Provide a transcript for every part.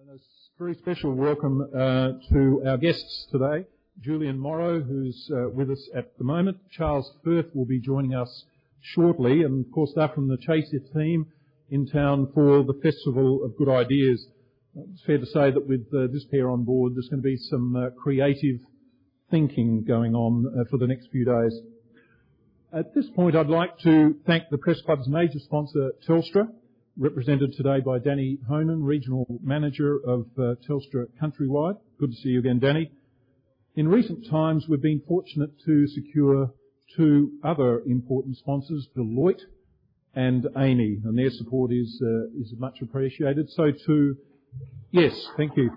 A very special welcome to our guests today. Julian Morrow, who's with us at the moment. Charles Firth will be joining us shortly, and of course they're from the Chaser team in town for the Festival of Good Ideas. It's fair to say that with this pair on board, there's going to be some creative thinking going on for the next few days. At this point, I'd like to thank the Press Club's major sponsor, Telstra, represented today by Danny Honan, Regional Manager of Telstra Countrywide. Good to see you again, Danny. In recent times, we've been fortunate to secure two other important sponsors, Deloitte and Amy, and their support is much appreciated. So to, yes, thank you.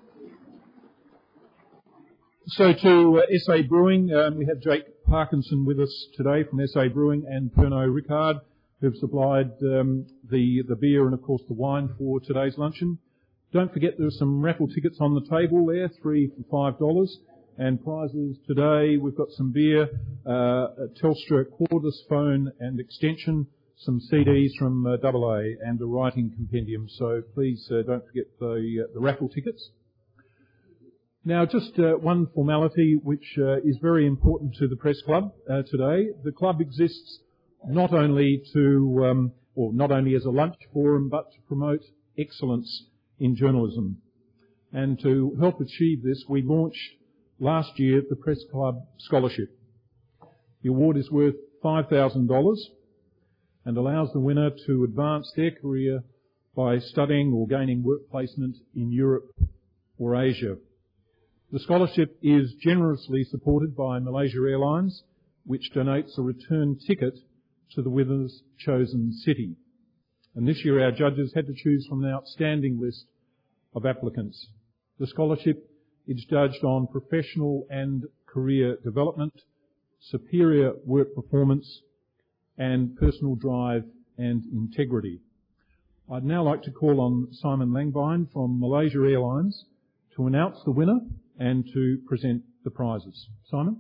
So to SA Brewing, we have Jake Parkinson with us today from SA Brewing and Pernod Ricard, who've supplied the beer and, of course, the wine for today's luncheon. Don't forget there are some raffle tickets on the table there, $3 for $5. And prizes today, we've got some beer, a Telstra cordless phone and extension, some CDs from AA and a writing compendium. So please don't forget the raffle tickets. Now, just one formality which is very important to the Press Club today. The club exists not only as a lunch forum, but to promote excellence in journalism. And to help achieve this, we launched last year the Press Club Scholarship. The award is worth $5,000 and allows the winner to advance their career by studying or gaining work placement in Europe or Asia. The scholarship is generously supported by Malaysia Airlines, which donates a return ticket to the winner's chosen city. And this year our judges had to choose from an outstanding list of applicants. The scholarship is judged on professional and career development, superior work performance, and personal drive and integrity. I'd now like to call on Simon Langbein from Malaysia Airlines to announce the winner and to present the prizes. Simon?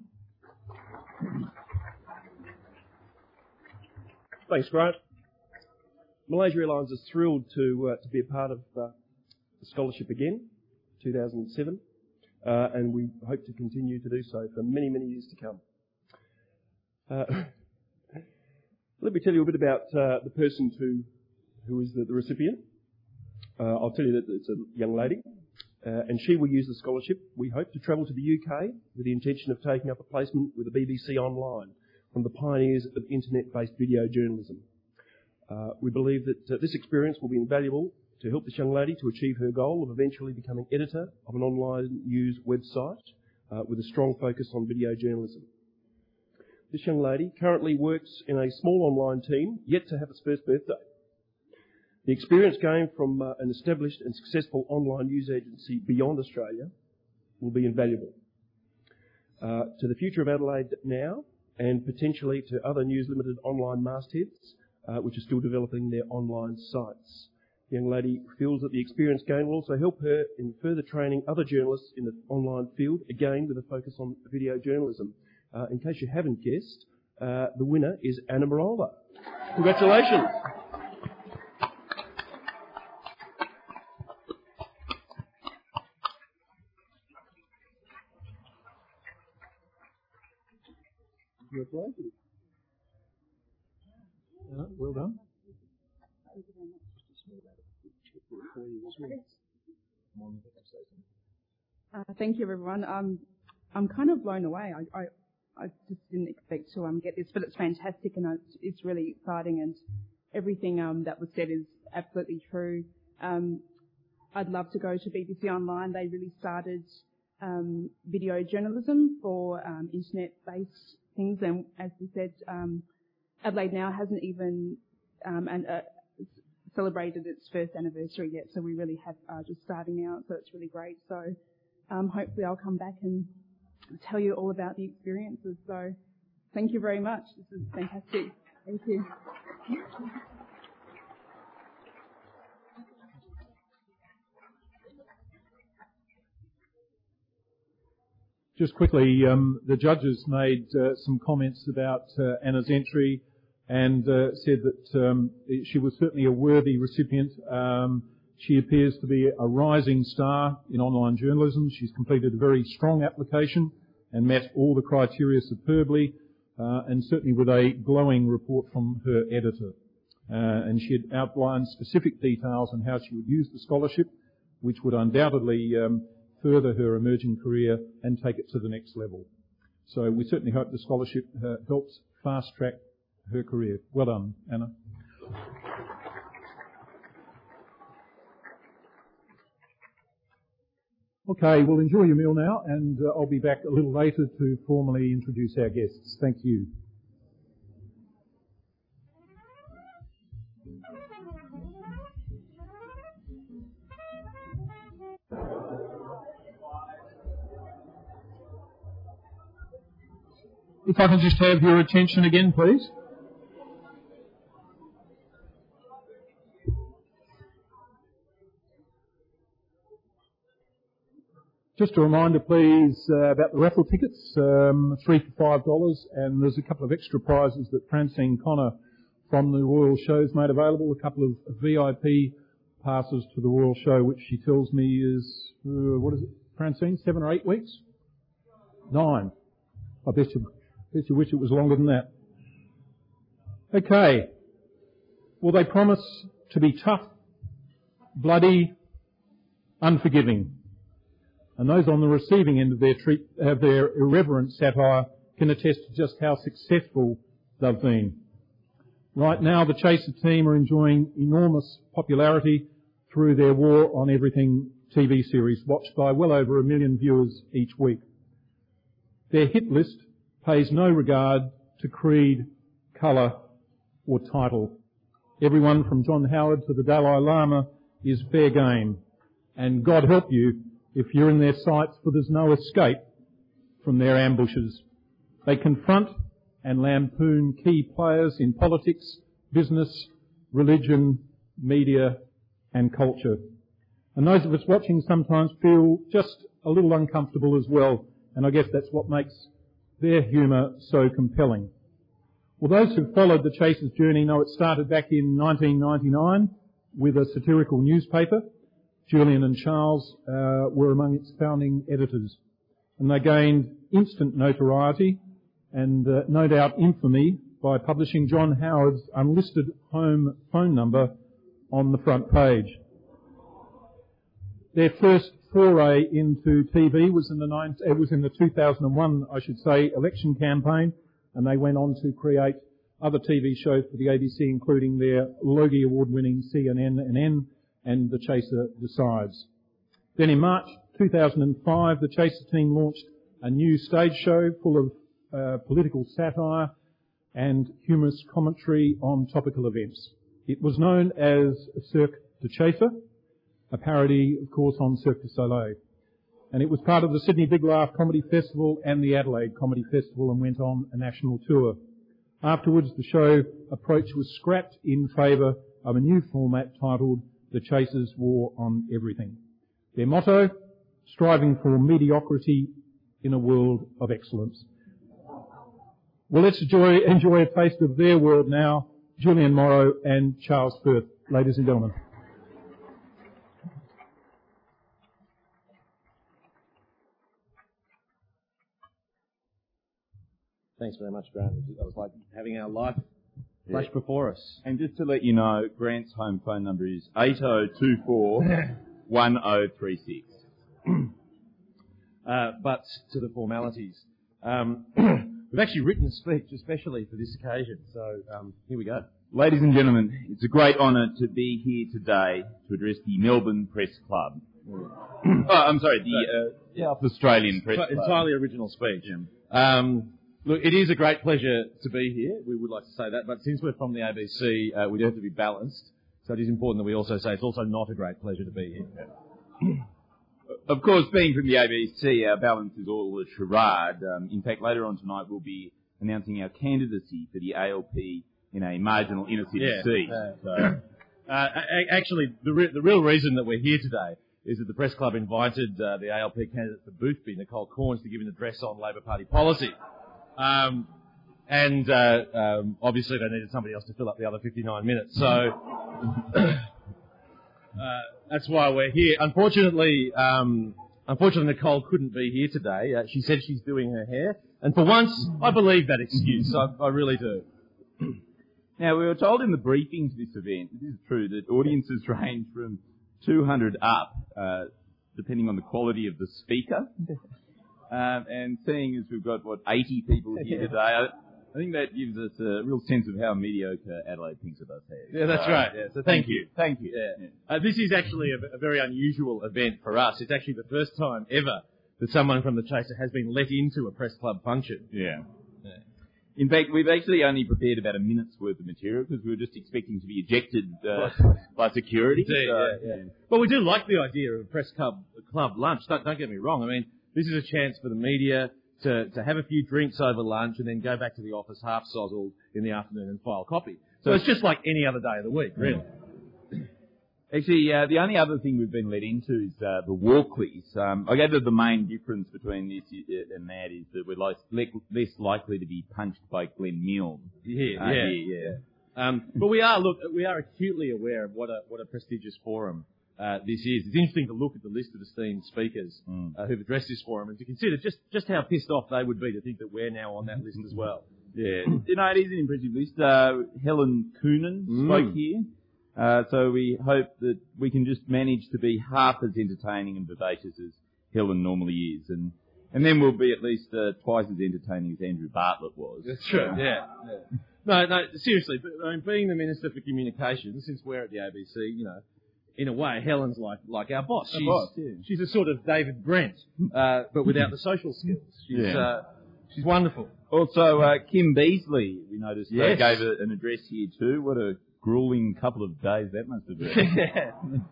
Thanks, Grant. Malaysia Airlines is thrilled to be a part of the scholarship again, 2007, and we hope to continue to do so for many, many years to come. Let me tell you a bit about the person who is the recipient. I'll tell you that it's a young lady, and she will use the scholarship, we hope, to travel to the UK with the intention of taking up a placement with the BBC Online, from the pioneers of internet-based video journalism. We believe that this experience will be invaluable to help this young lady to achieve her goal of eventually becoming editor of an online news website with a strong focus on video journalism. This young lady currently works in a small online team, yet to have its first birthday. The experience gained from an established and successful online news agency beyond Australia will be invaluable to the future of Adelaide now, and potentially to other News Limited online mastheads, which are still developing their online sites. The young lady feels that the experience gained will also help her in further training other journalists in the online field, again with a focus on video journalism. In case you haven't guessed, the winner is Anna Marola. Congratulations. Congratulations. Well done. Thank you, everyone. I'm kind of blown away. I just didn't expect to get this, but it's fantastic and it's really exciting, and everything that was said is absolutely true. I'd love to go to BBC Online. They really started video journalism for internet-based things, and as we said, Adelaide now hasn't even celebrated its first anniversary yet, so we really are just starting out, so it's really great. So hopefully I'll come back and tell you all about the experiences. So thank you very much. This is fantastic. Thank you. Just quickly, the judges made some comments about Anna's entry and said that she was certainly a worthy recipient. She appears to be a rising star in online journalism. She's completed a very strong application and met all the criteria superbly, and certainly with a glowing report from her editor. And she had outlined specific details on how she would use the scholarship, which would undoubtedly further her emerging career and take it to the next level. So we certainly hope the scholarship helps fast-track her career. Well done, Anna. Okay, well, enjoy your meal now, and I'll be back a little later to formally introduce our guests. Thank you. If I can just have your attention again, please. Just a reminder, please, about the raffle tickets, 3 for $5, and there's a couple of extra prizes that Francine Connor from the Royal Show's made available, a couple of VIP passes to the Royal Show, which she tells me is, what is it, Francine, 7 or 8 weeks? 9. I bet you wish it was longer than that. Okay. Well, they promise to be tough, bloody, unforgiving. And those on the receiving end of their irreverent satire can attest to just how successful they've been. Right now, the Chaser team are enjoying enormous popularity through their War on Everything TV series, watched by well over 1 million viewers each week. Their hit list pays no regard to creed, colour or title. Everyone from John Howard to the Dalai Lama is fair game. And God help you if you're in their sights, for there's no escape from their ambushes. They confront and lampoon key players in politics, business, religion, media and culture. And those of us watching sometimes feel just a little uncomfortable as well, and I guess that's what makes their humour so compelling. Well, those who followed the Chaser's journey know it started back in 1999 with a satirical newspaper. Julian and Charles were among its founding editors, and they gained instant notoriety and no doubt infamy by publishing John Howard's unlisted home phone number on the front page. Their first foray into TV was in the 2001, I should say, election campaign, and they went on to create other TV shows for the ABC, including their Logie Award-winning CNN and The Chaser Decides. Then in March 2005, the Chaser team launched a new stage show full of political satire and humorous commentary on topical events. It was known as Cirque du Chaser, a parody, of course, on Cirque du Soleil. And it was part of the Sydney Big Laugh Comedy Festival and the Adelaide Comedy Festival and went on a national tour. Afterwards, the show approach was scrapped in favour of a new format titled The Chaser's War on Everything. Their motto, striving for mediocrity in a world of excellence. Well, let's enjoy a taste of their world now. Julian Morrow and Charles Firth, ladies and gentlemen. Thanks very much, Grant. That was like having our life flash before us. And just to let you know, Grant's home phone number is 8024 1036. But to the formalities. We've actually written a speech especially for this occasion, so here we go. Ladies and gentlemen, it's a great honour to be here today to address the Melbourne Press Club. The South Australian Press Club. Entirely original speech. Yeah. Look, it is a great pleasure to be here. We would like to say that, but since we're from the ABC, we do have to be balanced. So it is important that we also say it's also not a great pleasure to be here. Of course, being from the ABC, our balance is all a charade. In fact, later on tonight we'll be announcing our candidacy for the ALP in a marginal inner city seat. Actually, the real reason that we're here today is that the Press Club invited the ALP candidate for Boothby, Nicole Corns, to give an address on Labor Party policy. Obviously they needed somebody else to fill up the other 59 minutes. So That's why we're here. Unfortunately, Nicole couldn't be here today. She said she's doing her hair. And for once, I believe that excuse. I really do. Now, we were told in the briefing to this event, it is true, that audiences range from 200 up, depending on the quality of the speaker. And seeing as we've got, 80 people here today, I think that gives us a real sense of how mediocre Adelaide thinks of us here. Yeah, that's right. Yeah, so thank you. Thank you. Yeah. This is actually a very unusual event for us. It's actually the first time ever that someone from the Chaser has been let into a press club function. Yeah. In fact, we've actually only prepared about a minute's worth of material because we were just expecting to be ejected by security. Indeed, Well, we do like the idea of a press club lunch. Don't get me wrong. I mean, this is a chance for the media to have a few drinks over lunch and then go back to the office half sozzled in the afternoon and file copy. So it's just like any other day of the week, really. Actually, the only other thing we've been let into is the Walkleys. I gather the main difference between this and that is that we're less likely to be punched by Glenn Milne. But we are acutely aware of what a prestigious forum this is. It's interesting to look at the list of esteemed speakers who've addressed this forum and to consider just how pissed off they would be to think that we're now on that list as well. Yeah, it is an impressive list. Helen Coonan spoke here. So we hope that we can just manage to be half as entertaining and vivacious as Helen normally is. And then we'll be at least twice as entertaining as Andrew Bartlett was. That's true, yeah. No, seriously, but, I mean, being the Minister for Communications, since we're at the ABC, in a way, Helen's like our boss. She's a sort of David Brent, but without the social skills. She's wonderful. Also, Kim Beazley, we noticed, gave an address here too. What a grueling couple of days that must have been.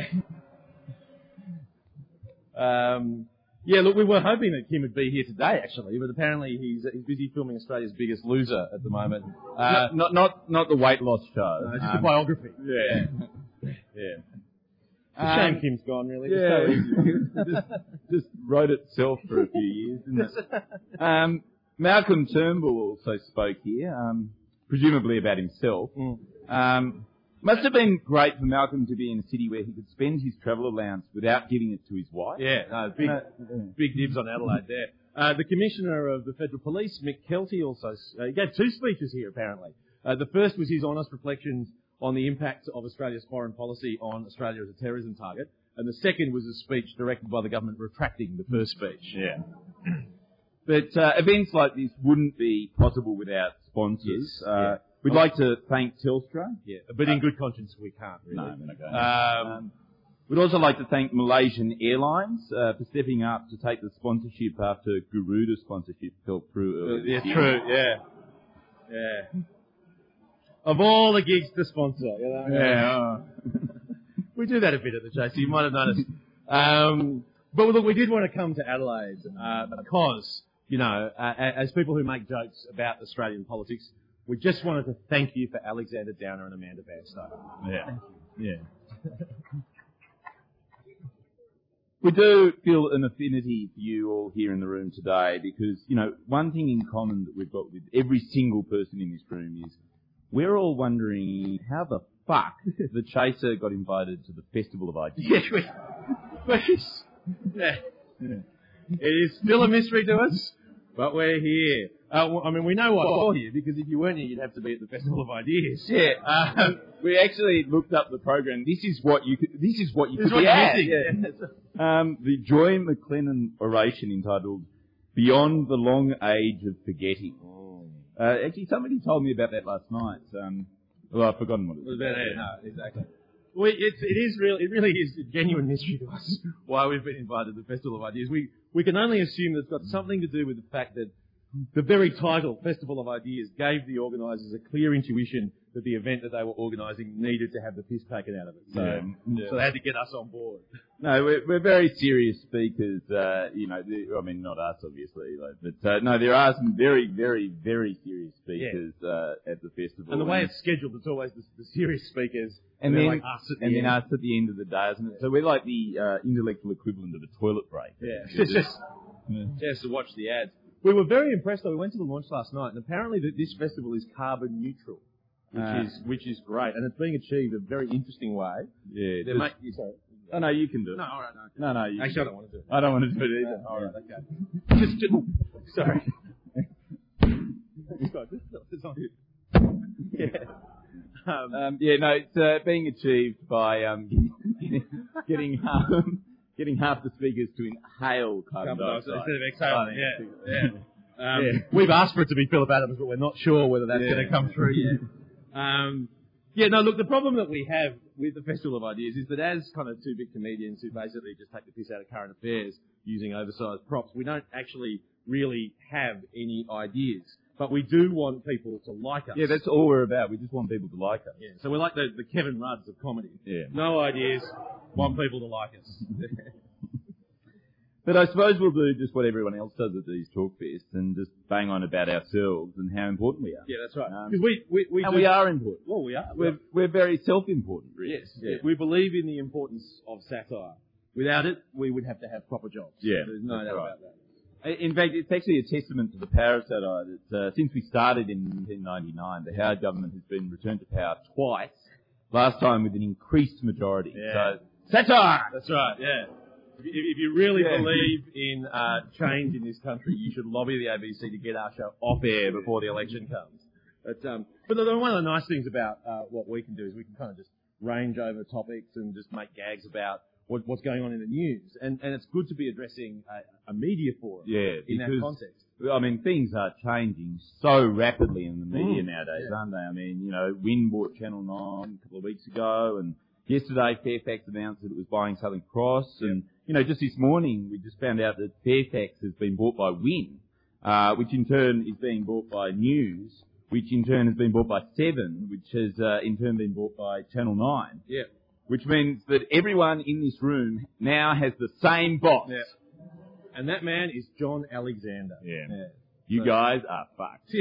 Look, we were hoping that Kim would be here today, actually, but apparently he's busy filming Australia's Biggest Loser at the moment. Not the weight loss show. No, it's just a biography. Yeah. It's a shame Kim's gone, really. Just wrote itself for a few years, didn't it? Malcolm Turnbull also spoke here, presumably about himself. Must have been great for Malcolm to be in a city where he could spend his travel allowance without giving it to his wife. Big dibs on Adelaide there. The Commissioner of the Federal Police, Mick Kelty, also he gave two speeches here, apparently. The first was his honest reflections on the impact of Australia's foreign policy on Australia as a terrorism target, and the second was a speech directed by the government retracting the first speech. Yeah. But events like this wouldn't be possible without sponsors. We'd like to thank Telstra. Yeah, but in good conscience we can't, really. No, we're not going to. We'd also like to thank Malaysian Airlines for stepping up to take the sponsorship after Garuda sponsorship fell through earlier. True, yeah. Of all the gigs to sponsor, we do that a bit at the Chaser, you might have noticed. But look, we did want to come to Adelaide because, as people who make jokes about Australian politics, we just wanted to thank you for Alexander Downer and Amanda Bairstow. Yeah. We do feel an affinity for you all here in the room today because, one thing in common that we've got with every single person in this room is we're all wondering how the fuck the Chaser got invited to the Festival of Ideas. It is still a mystery to us, but we're here. We know why you're here because if you weren't here, you'd have to be at the Festival of Ideas. Yeah. We actually looked up the program. This is what you could be at. The Joy McLennan oration entitled "Beyond the Long Age of Forgetting." Actually, somebody told me about that last night. I've forgotten what it was. No, exactly. Well, it really is a genuine mystery to us why we've been invited to the Festival of Ideas. We can only assume that it's got something to do with the fact that the very title, Festival of Ideas, gave the organisers a clear intuition that the event that they were organising needed to have the piss taken out of it. So they had to get us on board. No, we're very serious speakers, not us obviously, but there are some very, very, very serious speakers at the festival. And the way it's scheduled, it's always the serious speakers, and then like us at the end. Then us at the end of the day, isn't it? So we're like the intellectual equivalent of a toilet break. Just to watch the ads. We were very impressed though. We went to the launch last night, and apparently this festival is carbon neutral. which is great, and it's being achieved a very interesting way. Yeah. Sorry. Oh, no, you can do it. No, all right, no. No, Actually, I don't want to do it. I don't want to do it either. All right, okay. Sorry. It's on. Yeah. It's being achieved by getting half the speakers to inhale carbon dioxide instead of exhaling. Yeah. We've asked for it to be Philip Adams, but we're not sure whether that's going to come through yet. Look, the problem that we have with the Festival of Ideas is that as kind of two big comedians who basically just take the piss out of current affairs using oversized props, we don't actually really have any ideas. But we do want people to like us. Yeah, that's all we're about. We just want people to like us. Yeah, so we're like the Kevin Rudds of comedy. Yeah. No ideas, want people to like us. But I suppose we'll do just what everyone else does at these talk fests and just bang on about ourselves and how important we are. Yeah, that's right. Because we are important. Well, we are. We're very self-important, really. Yes. Yeah. We believe in the importance of satire. Without it, we would have to have proper jobs. Yeah. There's no doubt about that. In fact, it's actually a testament to the power of satire that since we started in 1999, the Howard government has been returned to power twice, last time with an increased majority. Yeah. So, satire! That's right, yeah. If you really believe in change in this country, you should lobby the ABC to get our show off air before the election comes. But one of the nice things about what we can do is we can kind of just range over topics and just make gags about what's going on in the news. And it's good to be addressing a media forum in that context. I mean, things are changing so rapidly in the media nowadays, aren't they? I mean, Win bought Channel 9 a couple of weeks ago, and yesterday Fairfax announced that it was buying Southern Cross, and just this morning we just found out that Fairfax has been bought by Win, which in turn is being bought by News, which in turn has been bought by Seven, which has in turn been bought by Channel 9. Yeah. Which means that everyone in this room now has the same boss. Yeah. And that man is John Alexander. Yeah. You guys are fucked.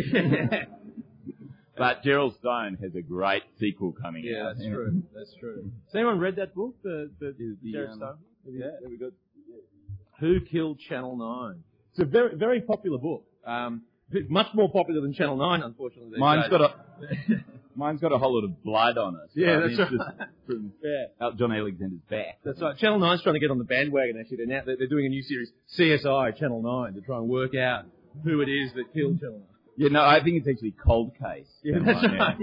But Gerald Stone has a great sequel coming out. Yeah, that's true. That's true. Has anyone read that book, the Gerald Stone? Yeah, we got Who Killed Channel 9? It's a very, very popular book. Much more popular than Channel 9, unfortunately. Mine's got a whole lot of blood on it. Yeah, that's right. From out John Alexander's back. That's right. Channel 9's trying to get on the bandwagon, actually. They're doing a new series, CSI Channel 9, to try and work out who it is that killed Channel 9. Yeah, no, I think it's actually Cold Case. Yeah, that's right.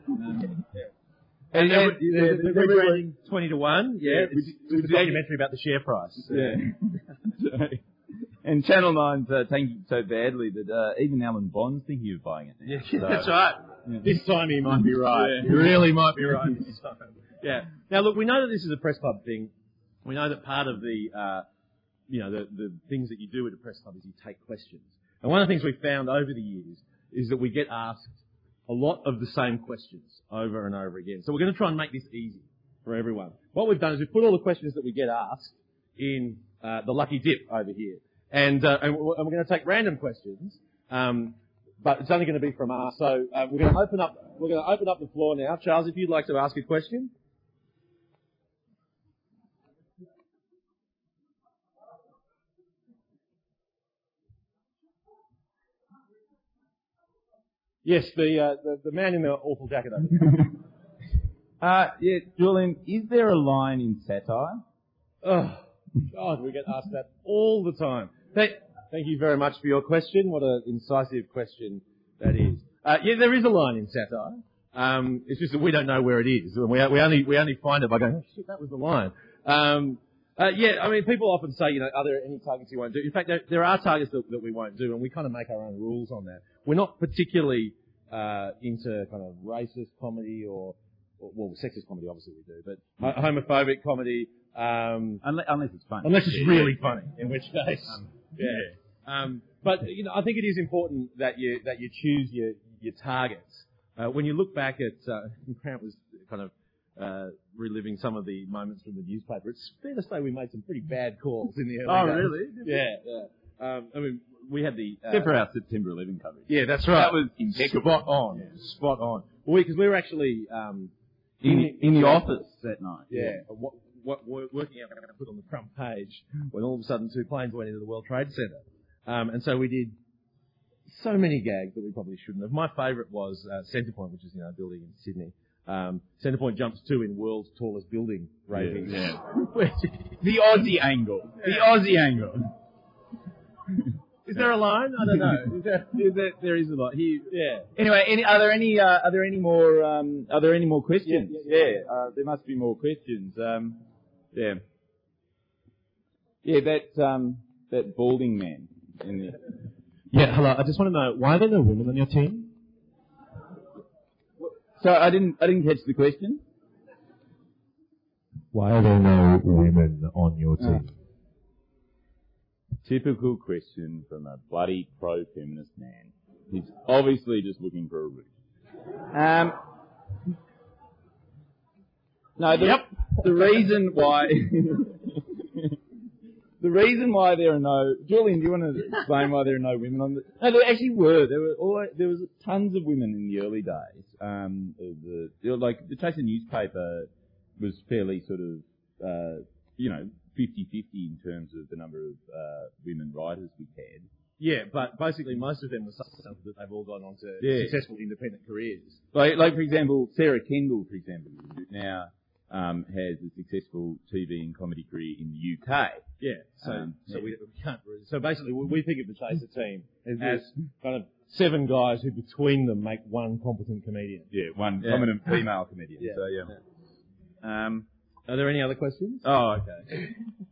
And they're rebranding 20 to 1. Yeah, it's a documentary about the share price. Yeah. And Channel 9's taking it so badly that even Alan Bond's thinking of buying it now. Yeah, that's right. Yeah. This time he might be right. Yeah. He really might be right this time. Yeah. Now, look, we know that this is a press club thing. We know that part of the things that you do at a press club is you take questions. And one of the things we've found over the years is that we get asked a lot of the same questions over and over again. So we're going to try and make this easy for everyone. What we've done is we've put all the questions that we get asked in the lucky dip over here. And we're going to take random questions, but it's only going to be from us. So we're going to open up the floor now. Charles, if you'd like to ask a question. Yes, the man in the awful jacket over there. Yeah, Julian, is there a line in satire? Oh, God, we get asked that all the time. Thank you very much for your question. What an incisive question that is. Yeah, there is a line in satire. It's just that we don't know where it is. We only find it by going, oh shit, that was the line. Yeah, I mean, people often say, are there any targets you won't do? In fact, there are targets that we won't do, and we kind of make our own rules on that. We're not particularly into kind of racist comedy or sexist comedy, obviously we do, but homophobic comedy. Unless it's funny. Unless it's really funny, in which case, but I think it is important that you choose your targets. When you look back at, Grant was kind of reliving some of the moments from the newspaper. It's fair to say we made some pretty bad calls in the early days. Really? Yeah. I mean, we had the except for our September 11 coverage. Yeah, that's right. That was impeccable. Spot on. Yeah. Spot on. Well, because we were actually in the office that night. Yeah. Working out what we're going to put on the front page when all of a sudden 2 planes went into the World Trade Center. And so we did so many gags that we probably shouldn't have. My favourite was Centrepoint, which is a building in Sydney. Centrepoint jumps 2 in world's tallest building rankings. Yeah. The Aussie angle. Is there a line? I don't know. There is a lot here. Yeah. Anyway, are there any more questions? Yeah. There must be more questions. Yeah. Yeah, that balding man in the. Yeah, hello. I just want to know, why are there no women on your team? So I didn't catch the question. Why are there no women on your team? Typical question from a bloody pro-feminist man. He's obviously just looking for a root. The reason why the reason why there are no... Julian, do you want to explain why there are no women on the... No, there actually were. There was tons of women in the early days. The Chaser newspaper was fairly sort of, 50-50 in terms of the number of women writers we had. Yeah, but basically most of them were such that they've all gone on to successful independent careers. Like for example, Sarah Kendall, who now has a successful TV and comedy career in the UK. Yeah, we can't. So basically, we think of the Chaser team as kind of 7 guys who between them make one competent comedian. Yeah, one competent female comedian. Yeah. So yeah. Are there any other questions? Oh, okay.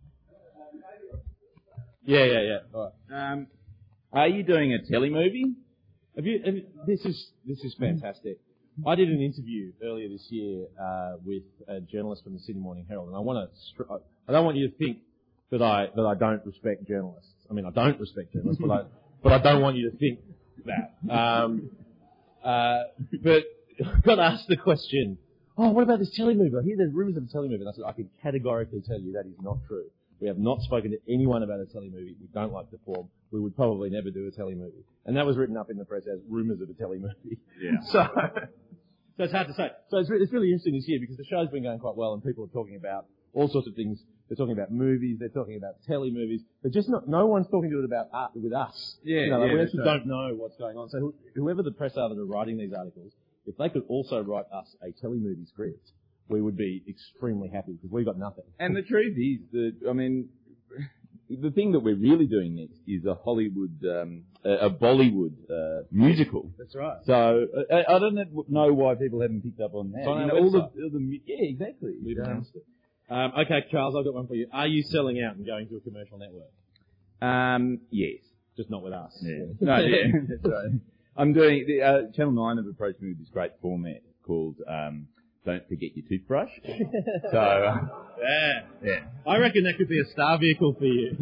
Yeah. All right. Are you doing a telemovie? This is fantastic. I did an interview earlier this year with a journalist from the Sydney Morning Herald, and I don't want you to think that I don't respect journalists. I mean, I don't respect journalists, but I don't want you to think that. But I got asked the question, what about this telemovie? I hear there's rumours of a telemovie. And I said, I can categorically tell you that is not true. We have not spoken to anyone about a telemovie. We don't like the form. We would probably never do a telemovie. And that was written up in the press as rumours of a telemovie. Yeah. So it's hard to say. So it's really interesting this year because the show's been going quite well and people are talking about all sorts of things. They're talking about movies. They're talking about telemovies. They're just no one's talking to it about art with us. Yeah. We actually don't know what's going on. So whoever the press are that are writing these articles, if they could also write us a telemovie script, we would be extremely happy because we've got nothing. And the truth is that, the thing that we're really doing next is a Hollywood, a Bollywood musical. That's right. So I don't know why people haven't picked up on that. It's on our website. Yeah, exactly. We've announced it. Okay, Charles, I've got one for you. Are you selling out and going to a commercial network? Yes. Just not with us. Yeah. No, yeah. That's right. I'm doing Channel 9 have approached me with this great format called Don't Forget Your Toothbrush. So yeah. I reckon that could be a star vehicle for you.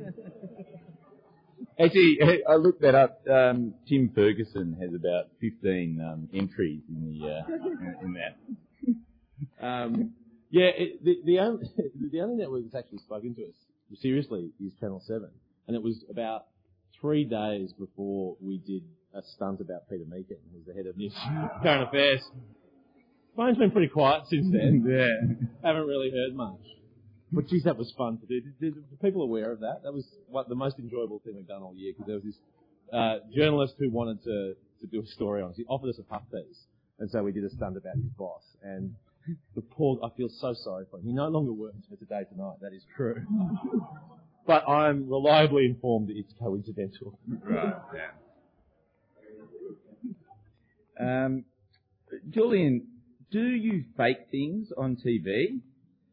Actually, I looked that up. Tim Ferguson has about 15 entries in that. The only network that's actually spoken to us seriously is Channel 7, and it was about 3 days before we did a stunt about Peter Meakin, who's the head of News Current Affairs. Phone's been pretty quiet since then. Yeah. Haven't really heard much. But geez, that was fun to do. Are people aware of that? That was the most enjoyable thing we've done all year, because there was this journalist who wanted to do a story on us. He offered us a puff piece, and so we did a stunt about his boss. And I feel so sorry for him. He no longer works for Today Tonight. That is true. But I'm reliably informed that it's coincidental. Right, yeah. Julian, do you fake things on TV?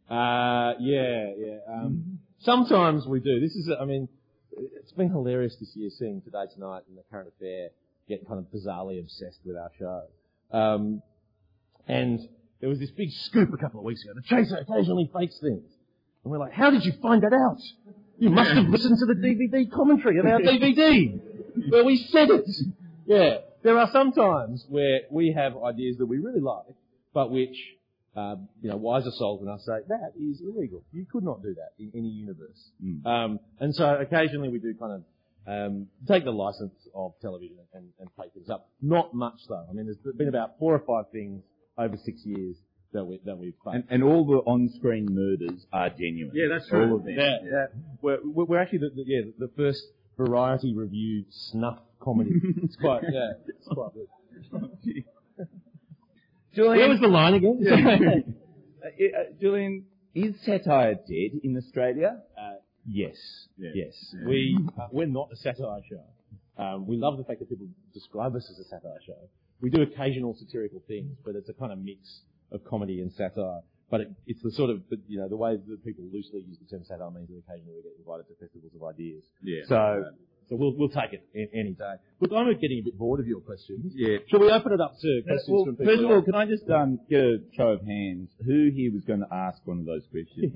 Yeah. Sometimes we do. It's been hilarious this year seeing Today Tonight and the Current Affair get kind of bizarrely obsessed with our show. And there was this big scoop a couple of weeks ago. The Chaser occasionally fakes things. And we're like, how did you find that out? You must have listened to the DVD commentary of our DVD where we said it. Yeah. There are some times where we have ideas that we really like, but which, wiser souls than us say, that is illegal. You could not do that in any universe. And so occasionally we do kind of take the license of television and take things up. Not much though. There's been about 4 or 5 things over 6 years that we've faked. And all the on-screen murders are genuine. Yeah, that's true. All of them. Yeah. We're actually the first Variety Review snuff comedy. It's quite good. Julian, Where was the line again? Julian, is satire dead in Australia? Yes. Yeah. Yes. Yeah. We're not a satire show. We love the fact that people describe us as a satire show. We do occasional satirical things, but it's a kind of mix of comedy and satire. But it's the sort of, the way that people loosely use the term satire means that occasionally we get invited to festivals of ideas. Yeah. So we'll take it any day. Look, I'm getting a bit bored of your questions. Yeah. Shall we open it up to questions from people? First of all, can I just get a show of hands? Who here was going to ask one of those questions?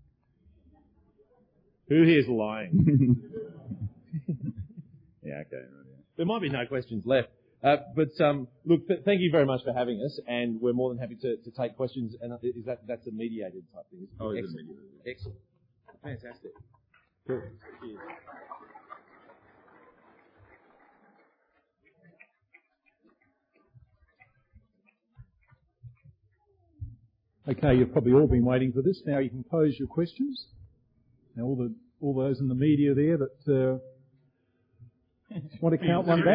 Who here's lying? Yeah, okay. Right, yeah. There might be no questions left. Look, thank you very much for having us, and we're more than happy to take questions. And that's a mediated type thing? Oh, it's excellent. Excellent. Fantastic. Cool. Cheers. Okay, you've probably all been waiting for this. Now you can pose your questions. Now all those in the media there that want to count one back.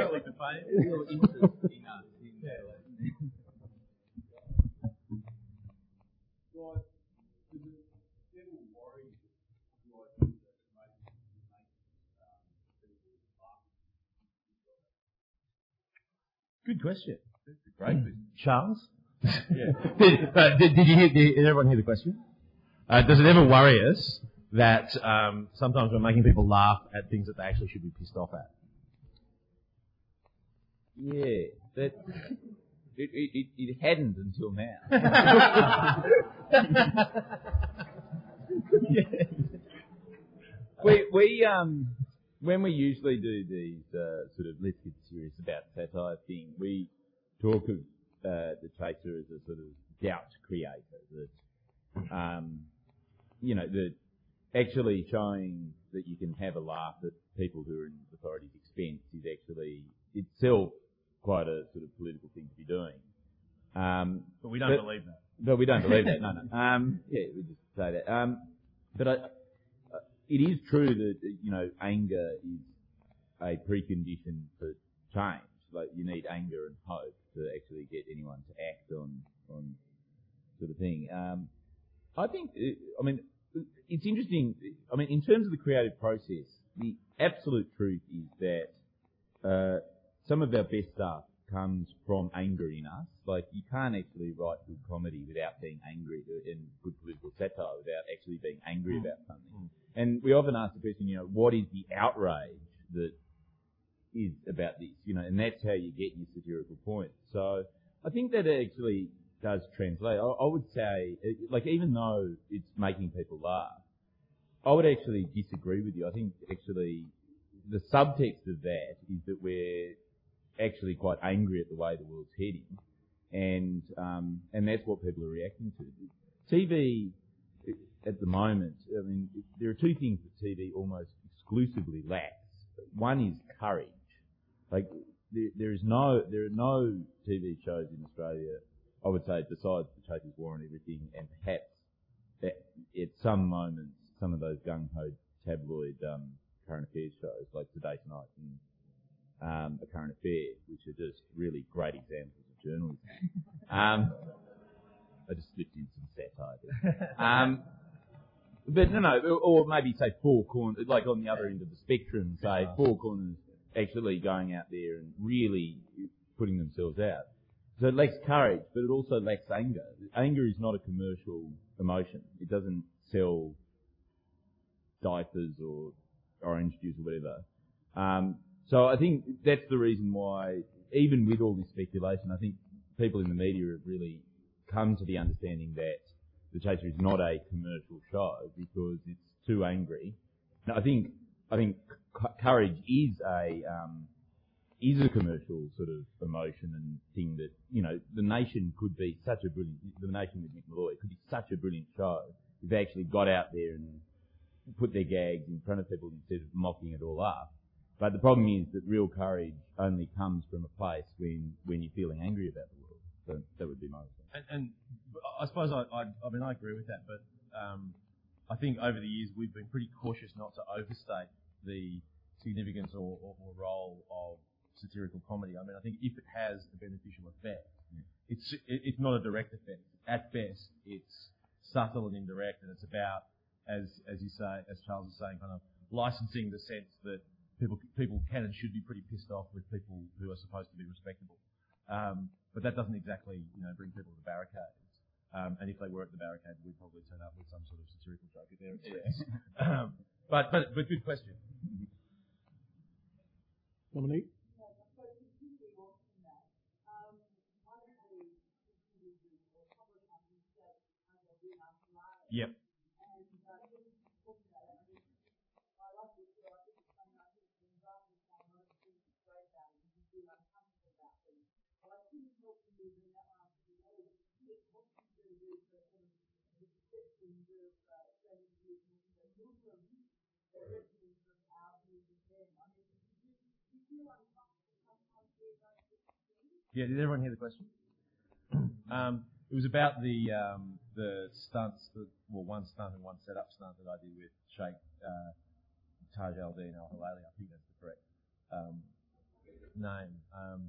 Good question. Great question. Charles? Did everyone hear the question? Does it ever worry us that sometimes we're making people laugh at things that they actually should be pissed off at? Yeah, it hadn't until now. When we usually do these sort of let's get serious about satire thing, we talk of the Chaser as a sort of doubt creator that that actually showing that you can have a laugh at people who are in authority's expense is actually itself quite a sort of political thing to be doing. But we don't believe that. But we don't believe that, no. Yeah, we just say that. But it is true that, anger is a precondition for change. Like, you need anger and hope to actually get anyone to act on sort of thing. I think, it's interesting. In terms of the creative process, the absolute truth is that some of our best stuff comes from anger in us. Like, you can't actually write good comedy without being angry, and good political satire without actually being angry about something. And we often ask the question, what is the outrage that is about this? And that's how you get your satirical point. So I think that actually does translate. I would say, even though it's making people laugh, I would actually disagree with you. I think actually the subtext of that is that we're actually quite angry at the way the world's heading, and that's what people are reacting to. TV at the moment, there are two things that TV almost exclusively lacks. One is courage. Like, there are no TV shows in Australia, I would say, besides The Chasers War and everything, and perhaps at some moments, some of those gung-ho tabloid current affairs shows like Today Tonight and A Current Affair, which are just really great examples of journalism. I just slipped in some satire there. But no, or maybe say Four Corners, like on the other end of the spectrum, say Four Corners actually going out there and really putting themselves out. So it lacks courage, but it also lacks anger. Anger is not a commercial emotion. It doesn't sell diapers or orange juice or whatever. So I think that's the reason why, even with all this speculation, I think people in the media have really come to the understanding that The Chaser is not a commercial show because it's too angry. Now, I think courage is a commercial sort of emotion and thing that, the Nation could be such a brilliant, The Nation with Nick Malloy could be such a brilliant show if they actually got out there and put their gags in front of people instead of mocking it all up. But the problem is that real courage only comes from a place when you're feeling angry about the world. So that would be my response. And I suppose I agree with that, but I think over the years we've been pretty cautious not to overstate the significance or role of satirical comedy. I mean, I think if it has a beneficial effect, it's not a direct effect. At best, it's subtle and indirect, and it's about, as you say, as Charles is saying, kind of licensing the sense that people can and should be pretty pissed off with people who are supposed to be respectable. But that doesn't exactly, bring people to the barricades. And if they were at the barricade, we'd probably turn up with some sort of satirical joke at their expense. But good question. Dominique? Yep. Yeah, did everyone hear the question? It was about the stunts, one stunt and one setup stunt that I did with Sheikh Taj al-Din al-Hilali. I think that's the correct name.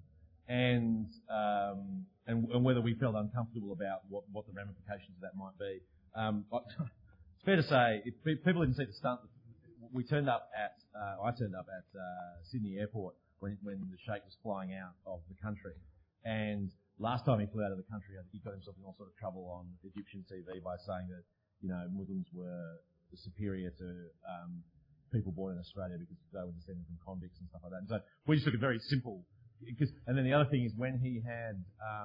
And whether we felt uncomfortable about what the ramifications of that might be. It's fair to say, if people didn't see the stunt, I turned up at Sydney Airport when the Sheikh was flying out of the country. And last time he flew out of the country, he got himself in all sort of trouble on Egyptian TV by saying that, Muslims were superior to people born in Australia because they were descended from convicts and stuff like that. And so we just took a very simple, and then the other thing is when he had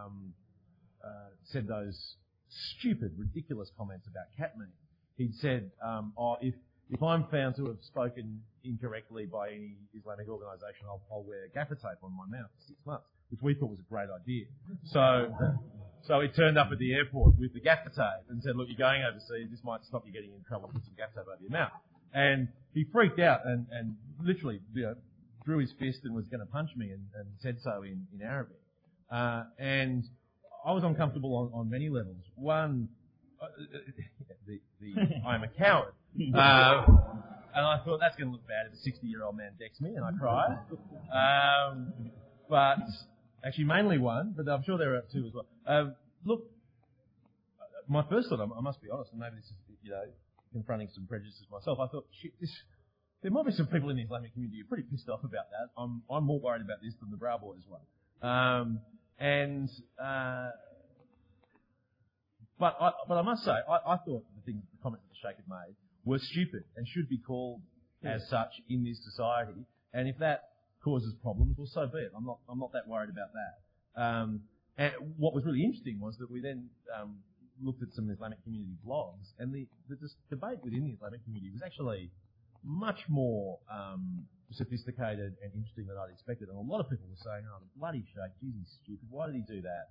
said those stupid, ridiculous comments about cat meat, he'd said, if I'm found to have spoken incorrectly by any Islamic organisation, I'll wear gaffer tape on my mouth for 6 months, which we thought was a great idea. So he turned up at the airport with the gaffer tape and said, look, you're going overseas, this might stop you getting in trouble, put some gaffer tape over your mouth. And he freaked out and literally drew his fist and was going to punch me and said so in Arabic. And I was uncomfortable on many levels. One, I'm a coward. And I thought, that's going to look bad if a 60-year-old man decks me, and I cried. But actually, mainly one, but I'm sure there are two as well. Look, my first thought, I must be honest, and maybe this is, confronting some prejudices myself. I thought, shit, there might be some people in the Islamic community who are pretty pissed off about that. I'm more worried about this than the Brow Boys one. But I must say, I thought the comments that the Sheikh had made were stupid and should be called as such in this society. And if that causes problems, well, so be it. I'm not that worried about that. And what was really interesting was that we then looked at some Islamic community blogs, and the debate within the Islamic community was actually much more sophisticated and interesting than I'd expected. And a lot of people were saying, "Oh, the bloody Sheikh, geez, he's stupid. Why did he do that?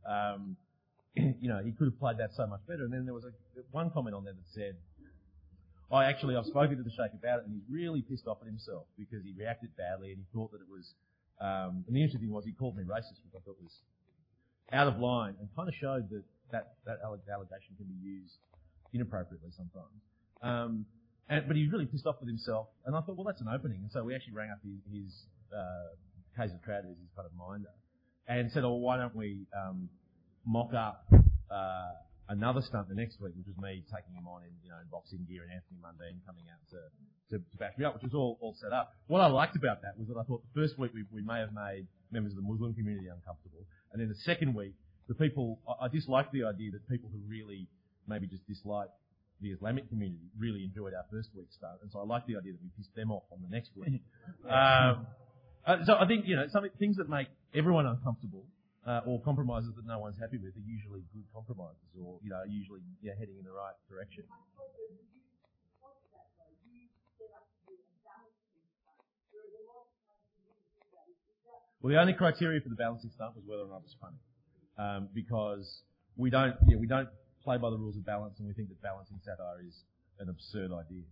He could have played that so much better." And then there was one comment on there that said, I've spoken to the Sheikh about it, and he's really pissed off at himself because he reacted badly and he thought that it was, and the interesting thing was he called me racist, which I thought was out of line and kind of showed that allegation can be used inappropriately sometimes. But he was really pissed off with himself, and I thought, well, that's an opening. And so we actually rang up his Kaiser Trout, who's his kind of minder, and said, oh, why don't we mock up another stunt the next week, which was me taking him on in boxing gear and Anthony Mundine coming out to back me up, which was all set up. What I liked about that was that I thought the first week we may have made members of the Muslim community uncomfortable, and then the second week, I disliked the idea that people who really maybe just disliked the Islamic community really enjoyed our first week stunt, and so I liked the idea that we pissed them off on the next week. So I think things that make everyone uncomfortable. Or compromises that no one's happy with are usually good compromises, or usually heading in the right direction. Well, the only criteria for the balancing stunt was whether or not it was funny, because we don't play by the rules of balance, and we think that balancing satire is an absurd idea.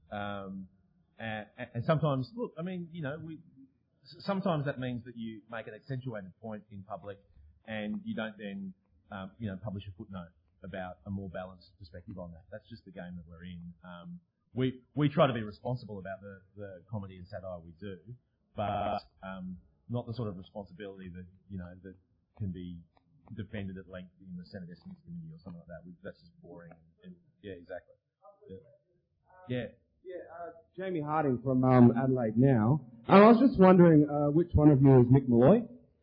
And sometimes, look, I mean, sometimes that means that you make an accentuated point in public and you don't then, publish a footnote about a more balanced perspective on that. That's just the game that we're in. we try to be responsible about the comedy and satire we do, but not the sort of responsibility that that can be defended at length in the Senate Estimates Committee or something like that. That's just boring. And yeah, exactly. Yeah. Jamie Harding from Adelaide Now. I was just wondering which one of you is Mick Malloy?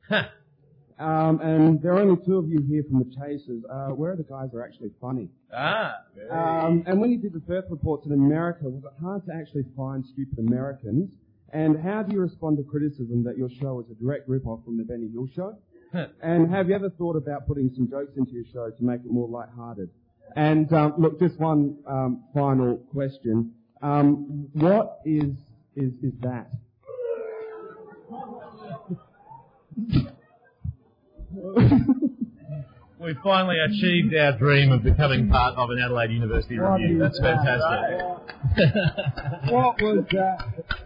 And there are only two of you here from the Chasers. Where are the guys that are actually funny? And when you did the Firth reports in America, was it hard to actually find stupid Americans? And how do you respond to criticism that your show is a direct rip-off from the Benny Hill show? And have you ever thought about putting some jokes into your show to make it more light-hearted? And look, just one final question. What is that? We finally achieved our dream of becoming part of an Adelaide University review. That's fantastic. What was that?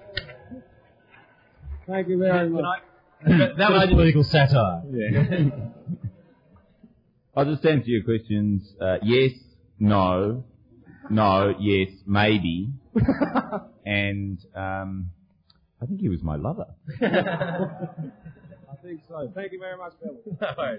Thank you very much. That was political satire. Yeah. I'll just answer your questions. Yes, no, yes, maybe. And I think he was my lover. I think so. Thank you very much, Bill.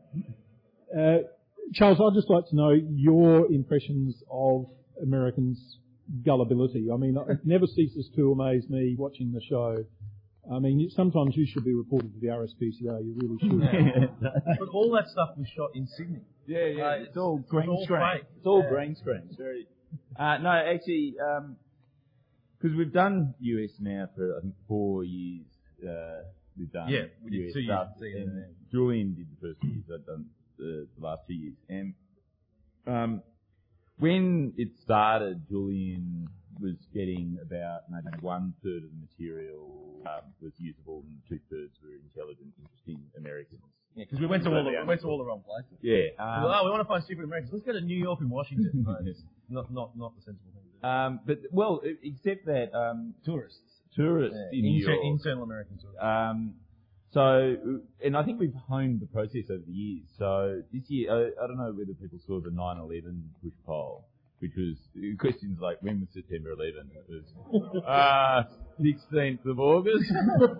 Charles, I'd just like to know your impressions of Americans' gullibility. I mean, it never ceases to amaze me watching the show. I mean, sometimes you should be reported to the RSPCA. You really should. But all that stuff was shot in Sydney. Yeah. It's all green screen. It's all green screen. Very. No, actually, because we've done US now for I think 4 years. We've done we did US 2 years. stuff, and Julian did the first 2 years. I've done the last 2 years. And when it started, Julian was getting about maybe 1/3 of the material was usable, and 2/3 were intelligent, interesting Americans. Yeah, because we went to all the wrong places. Yeah. We want to find stupid Americans. Let's go to New York and Washington. Not the sensible thing to do. Except that Tourists in New York, internal American tourists. And I think we've honed the process over the years. So this year, I don't know whether people saw the 9/11 push poll, which was questions like, when was September 11? It was 16th of August.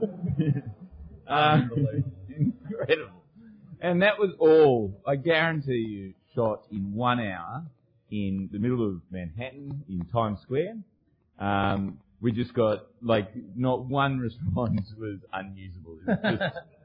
Incredible. And that was all, I guarantee you, shot in 1 hour in the middle of Manhattan in Times Square. We just got, not one response was unusable. It was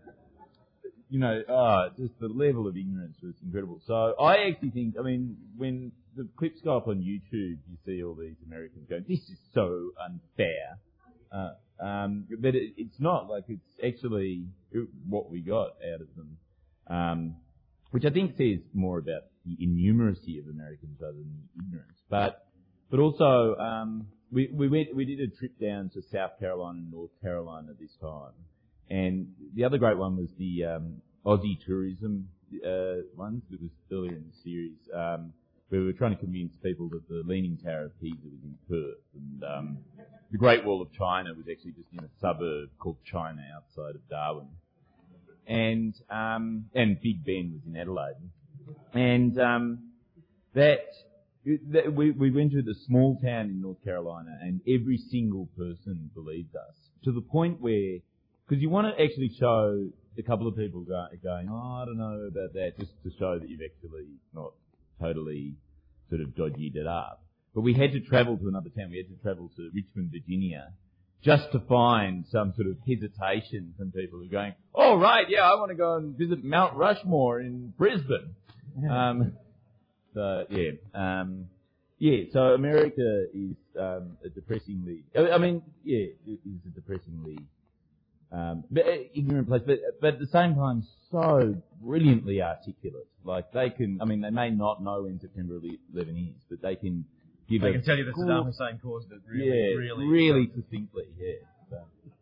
just, just the level of ignorance was incredible. So I actually think, when the clips go up on YouTube, you see all these Americans going, this is so unfair. But it's not. It's actually what we got out of them. Which I think says more about the innumeracy of Americans rather than the ignorance. But also, we did a trip down to South Carolina and North Carolina this time. And the other great one was the Aussie tourism ones. It was earlier in the series, where we were trying to convince people that the Leaning Tower of Pisa was in Perth, and the Great Wall of China was actually just in a suburb called China outside of Darwin. And Big Ben was in Adelaide. And we went to the small town in North Carolina, and every single person believed us, to the point where, because you want to actually show a couple of people going, I don't know about that, just to show that you've actually not totally sort of dodgied it up. But we had to travel to another town. We had to travel to Richmond, Virginia, just to find some sort of hesitation from people who are going, oh, right, yeah, I want to go and visit Mount Rushmore in Brisbane. So America is a depressingly, it is a depressingly ignorant place, but at the same time so brilliantly articulate. They may not know when September 11 is, but they can give They can tell you that Saddam Hussein caused it really succinctly, So.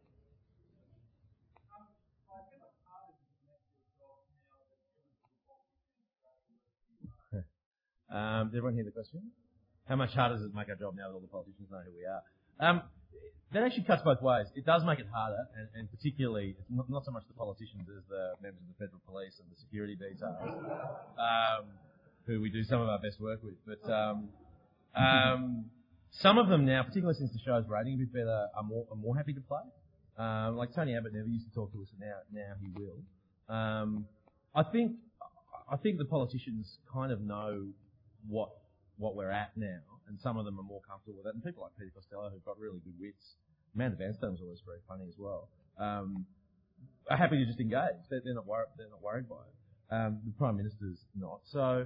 Did everyone hear the question? How much harder does it make our job now that all the politicians know who we are? That actually cuts both ways. It does make it harder, and particularly, it's not so much the politicians as the members of the federal police and the security details, who we do some of our best work with. But Some of them now, particularly since the show's rating a bit better, are more happy to play. Like Tony Abbott never used to talk to us, and now he will. I think the politicians kind of know what we're at now, and some of them are more comfortable with it. And people like Peter Costello, who've got really good wits, Amanda Vanstone's always very funny as well, are happy to just engage. They're not worried by it. The Prime Minister's not. So,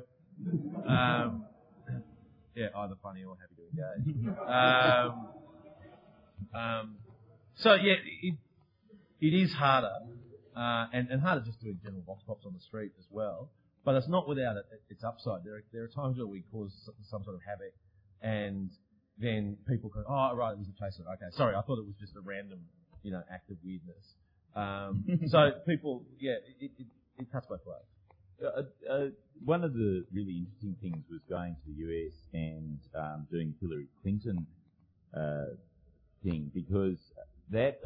yeah, either funny or happy to engage. So yeah, it is harder, and harder just doing general box pops on the street as well. But it's not without its upside. There are times where we cause some sort of havoc, and then people go, oh right, it was a chaser. Okay, sorry, I thought it was just a random, act of weirdness. So people, yeah, it cuts both ways. One of the really interesting things was going to the US and doing the Hillary Clinton thing, because that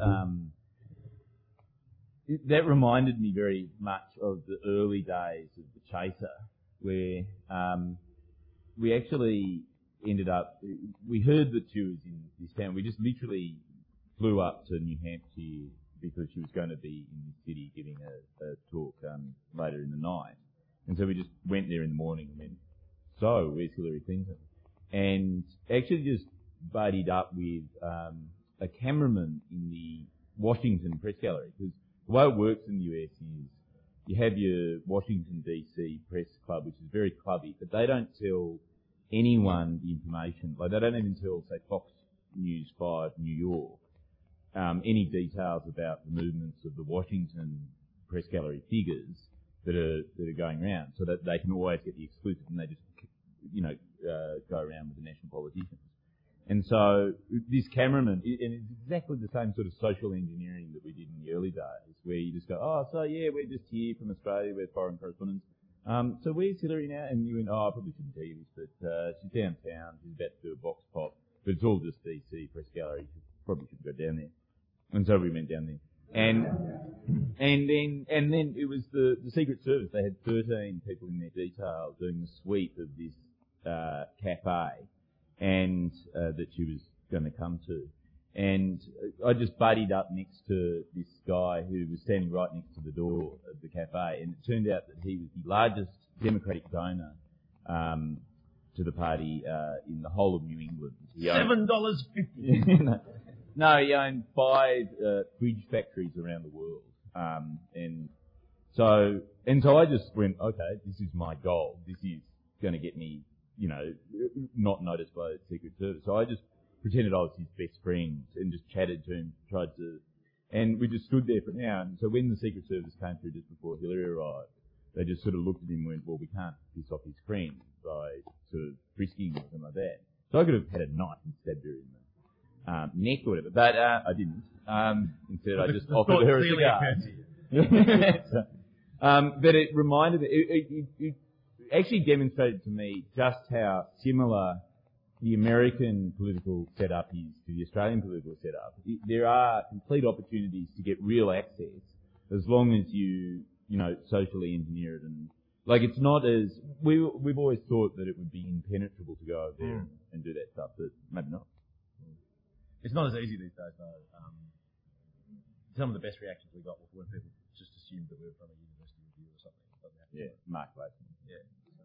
reminded me very much of the early days of the chaser, where we actually ended up, we heard that she was in this town. We just literally flew up to New Hampshire because she was going to be in the city giving a talk later in the night. And so we just went there in the morning and went, so where's Hillary Clinton? And actually just buddied up with a cameraman in the Washington Press Gallery, because the way it works in the US is you have your Washington DC Press Club, which is very clubby, but they don't tell anyone the information. Like they don't even tell, say, Fox News 5 New York, any details about the movements of the Washington Press Gallery figures that are going around, so that they can always get the exclusive, and they just, go around with the national politicians. And so this cameraman, and it's exactly the same sort of social engineering that we did in the early days, where you just go, oh, so yeah, we're just here from Australia, we're foreign correspondents. So where's Hillary now? And you went, oh, I probably shouldn't tell you this, but she's downtown, she's about to do a box pop, but it's all just DC Press Gallery, she probably shouldn't go down there. And so we went down there. And then it was the Secret Service. They had 13 people in their detail doing the sweep of this cafe, and that she was going to come to. And I just buddied up next to this guy who was standing right next to the door of the cafe, and it turned out that he was the largest Democratic donor to the party in the whole of New England. $7.50. No, he owned 5 fridge factories around the world. And so I just went, okay, this is my goal. This is going to get me, not noticed by the Secret Service. So I just pretended I was his best friend and just chatted to him, and we just stood there for an hour. And so when the Secret Service came through just before Hillary arrived, they just sort of looked at him and went, well, we can't piss off his friend by sort of frisking him or something like that. So I could have had a knife and stabbed her in the neck or whatever, but I didn't. Instead, I just offered her a cigar. But it reminded, it actually demonstrated to me just how similar the American political setup is to the Australian political setup. There are complete opportunities to get real access as long as you socially engineer it, and like it's not as we've always thought that it would be impenetrable to go over there and do that stuff, but maybe not. It's not as easy these days, though. Some of the best reactions we got were when people just assumed that we were from a university review or something. Yeah, Mark Layton. Yeah.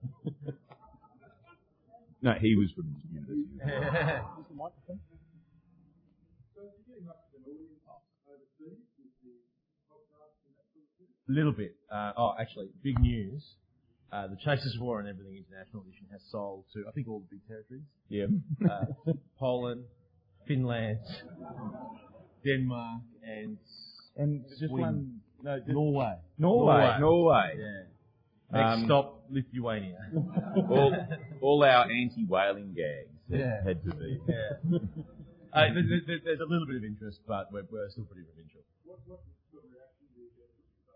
No, he was from the university review. Is the microphone? So, are you getting much of an audience overseas with the podcasts and that sort of thing? A little bit. Actually, big news. The Chasers War and Everything International Edition has sold to, I think, all the big territories. Yeah. Poland, Finland, Denmark, and just Sweden. Norway. Yeah. Next stop, Lithuania. all our anti-whaling gags had to be. Yeah. There's a little bit of interest, but we're still pretty provincial. What sort of reaction do you get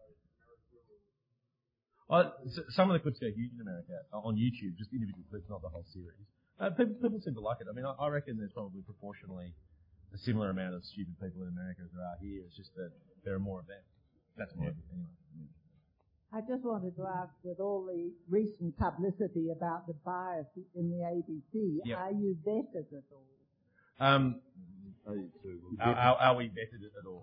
from Some of the clips go huge in America on YouTube, just individual clips, not the whole series. People seem to like it. I mean, I reckon there's probably proportionally a similar amount of stupid people in America as there are here. It's just that there are more of them. That's my opinion, anyway. I just wanted to ask, with all the recent publicity about the bias in the ABC, are you vetted at all? Are we vetted at all?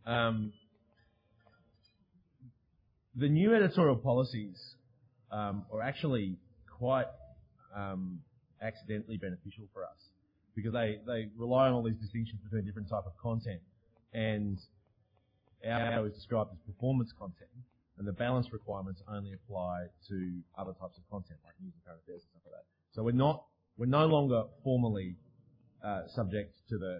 The new editorial policies are actually quite accidentally beneficial for us because they rely on all these distinctions between different type of content, and our is described as performance content, and the balance requirements only apply to other types of content like news and current affairs and stuff like that. So we're no longer formally subject to the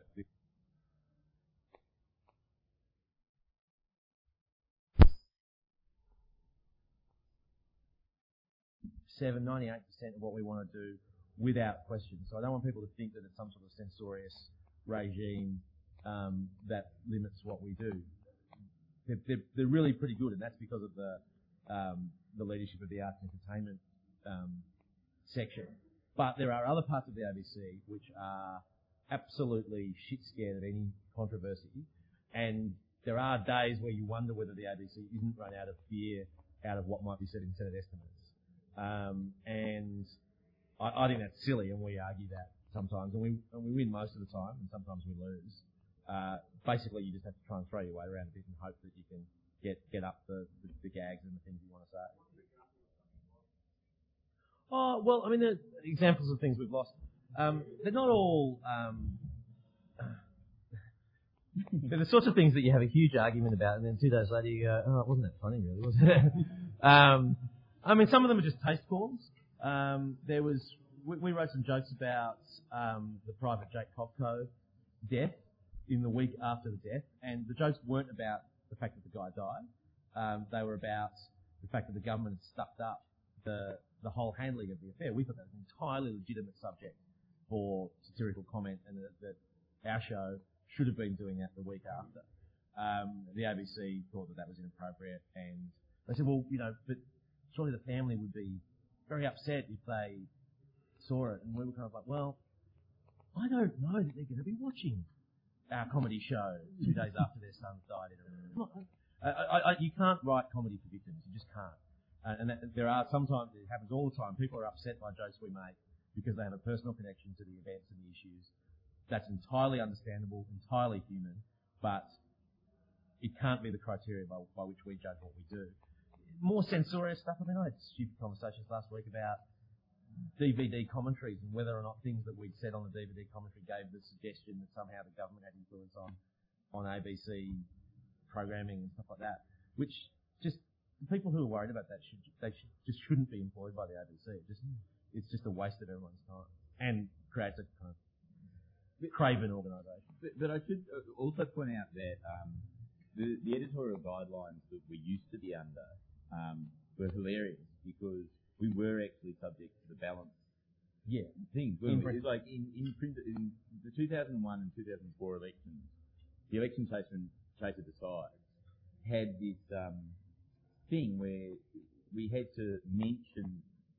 98% of what we want to do without question. So I don't want people to think that it's some sort of censorious regime that limits what we do. They're really pretty good, and that's because of the leadership of the arts and entertainment section. But there are other parts of the ABC which are absolutely shit scared of any controversy, and there are days where you wonder whether the ABC isn't run out of fear out of what might be said in Senate estimates. And I think that's silly, and we argue that sometimes, and we win most of the time, and sometimes we lose. Basically, you just have to try and throw your weight around a bit and hope that you can get up the gags and the things you want to say. Oh, well, I mean, the examples of things we've lost. They're not all. They're the sorts of things that you have a huge argument about, and then 2 days later you go, "Oh, it wasn't that funny, really, was it?" I mean, some of them are just taste calls. We wrote some jokes about the Private Jake Kopko death in the week after the death, and the jokes weren't about the fact that the guy died. They were about the fact that the government had stuffed up the whole handling of the affair. We thought that was an entirely legitimate subject for satirical comment, and that our show should have been doing that the week after. The ABC thought that was inappropriate, and they said, well, but surely the family would be very upset if they saw it. And we were kind of like, well, I don't know that they're going to be watching our comedy show 2 days after their son died. You can't write comedy for victims. You just can't. And there are sometimes, it happens all the time, people are upset by jokes we make because they have a personal connection to the events and the issues. That's entirely understandable, entirely human, but it can't be the criteria by which we judge what we do. More censorious stuff. I mean, I had stupid conversations last week about DVD commentaries and whether or not things that we'd said on the DVD commentary gave the suggestion that somehow the government had influence on ABC programming and stuff like that, which just the people who are worried about that just shouldn't be employed by the ABC. It's just a waste of everyone's time and creates a kind of craven organisation. But I should also point out that the editorial guidelines that we used to be under were hilarious because we were actually subject to the balance things. It's like in the 2001 and 2004 elections, the election chaser decides had this thing where we had to mention.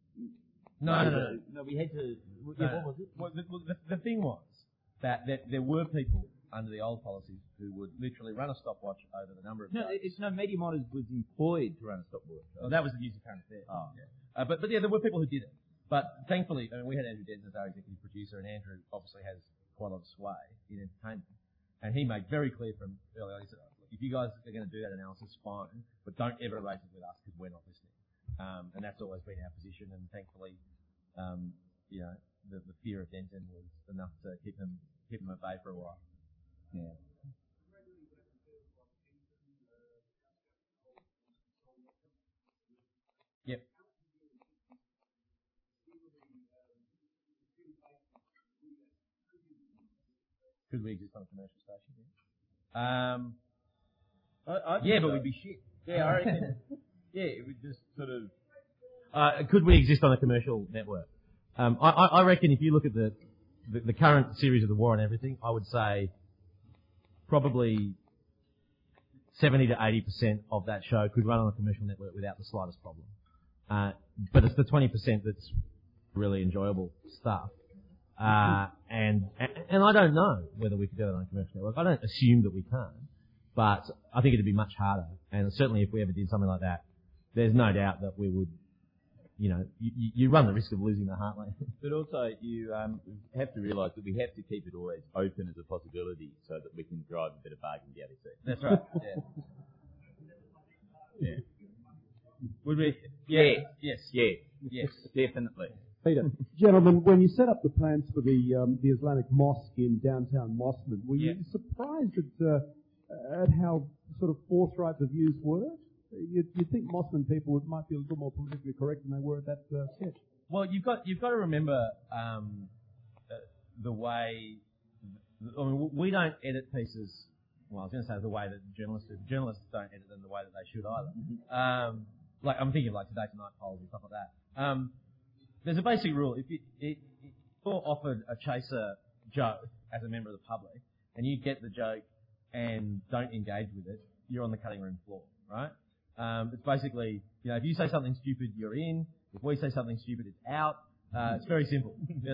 No. We had to. Yeah, what was it? Well, the thing was that there were people under the old policies who would literally run a stopwatch over the number of. Media Monitors was employed to run a stopwatch. Well, that was the news and current affairs. Oh, yeah. But yeah, there were people who did it. But thankfully, I mean, we had Andrew Denton as our executive producer, and Andrew obviously has quite a lot of sway in entertainment. And he made very clear from early on, he said, if you guys are going to do that analysis, fine, but don't ever raise it with us because we're not listening. And that's always been our position. And thankfully, the fear of Denton was enough to keep them at bay for a while. Yeah. Yep. Could we exist on a commercial station? Yeah, but we'd be shit. Yeah, I reckon. Yeah, it would just sort of. Could we exist on a commercial network? I reckon if you look at the current series of The War and Everything, I would say probably 70 to 80% of that show could run on a commercial network without the slightest problem. But it's the 20% that's really enjoyable stuff. And I don't know whether we could do it on a commercial network. I don't assume that we can, but I think it'd be much harder. And certainly if we ever did something like that, there's no doubt that we would you run the risk of losing the heartland. But also, you have to realise that we have to keep it always open as a possibility so that we can drive a better bargain down the sea. That's right. Yeah. Would we? Yeah. Yes. Definitely. Peter. Gentlemen, when you set up the plans for the Islamic mosque in downtown Mosman, were you surprised at how sort of forthright the views were? You'd think Mosman people might be a little more politically correct than they were at that sketch. Well, you've got to remember the way. I mean, we don't edit pieces. Well, I was going to say the way that journalists do. Journalists don't edit them the way that they should either. Mm-hmm. Like I'm thinking of like Today Tonight polls and stuff like that. There's a basic rule. If you're offered a chaser joke as a member of the public, and you get the joke and don't engage with it, you're on the cutting room floor, right? It's basically, if you say something stupid, you're in. If we say something stupid, it's out. It's very simple,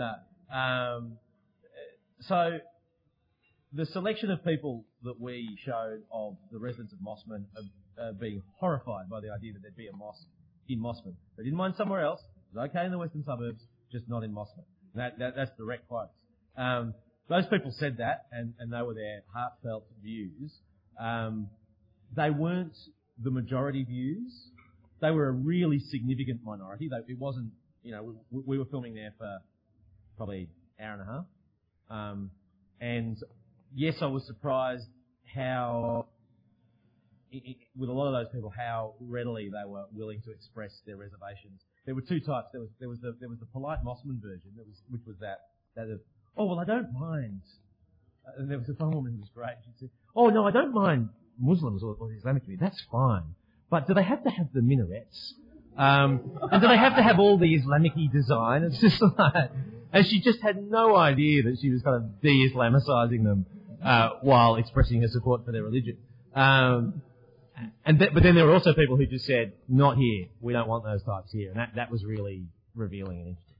So the selection of people that we showed of the residents of Mosman are being horrified by the idea that there'd be a mosque in Mosman. They didn't mind somewhere else. It was okay in the western suburbs, just not in Mosman. That's direct quotes. Those people said that, and they were their heartfelt views. They weren't the majority views. They were a really significant minority. It wasn't, we were filming there for probably an hour and a half. And yes, I was surprised how, with a lot of those people, how readily they were willing to express their reservations. There were two types. There was the polite Mosman version, which was that of, oh well, I don't mind. And there was one woman who was great. She said, oh no, I don't mind Muslims or the Islamic community. That's fine. But do they have to have the minarets? And do they have to have all the Islamic-y design? It's just like, and she just had no idea that she was kind of de-Islamicizing them while expressing her support for their religion. But then there were also people who just said, not here. We don't want those types here. And that was really revealing and interesting.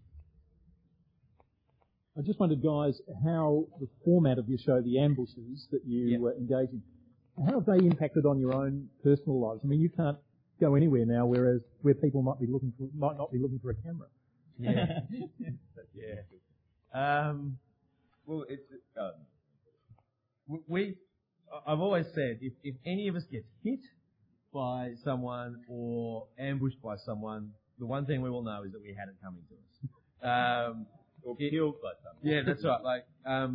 I just wondered, guys, how the format of your show, the ambushes that you engage in, how have they impacted on your own personal lives? I mean, you can't go anywhere now, where people might not be looking for a camera. Yeah. Well, it's I've always said, if any of us gets hit by someone or ambushed by someone, the one thing we will know is that we had it coming to us. Or killed by someone. Yeah, that's right. Like,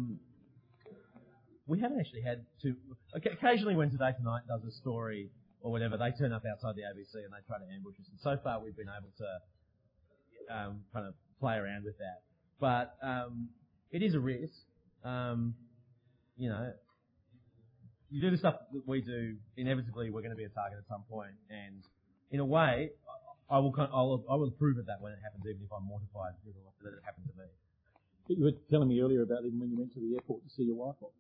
we haven't actually had to. Occasionally, when Today Tonight does a story or whatever, they turn up outside the ABC and they try to ambush us. And so far, we've been able to kind of play around with that. But it is a risk. You do the stuff that we do. Inevitably, we're going to be a target at some point. And in a way, I will approve of that when it happens, even if I'm mortified that it happened to me. But you were telling me earlier about even when you went to the airport to see your wife off.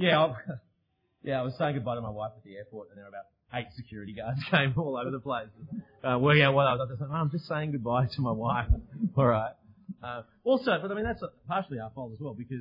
I was saying goodbye to my wife at the airport, and there were about 8 security guards came all over the place, working out what I was. I was like, I'm just saying goodbye to my wife. All right. Also, but I mean that's partially our fault as well, because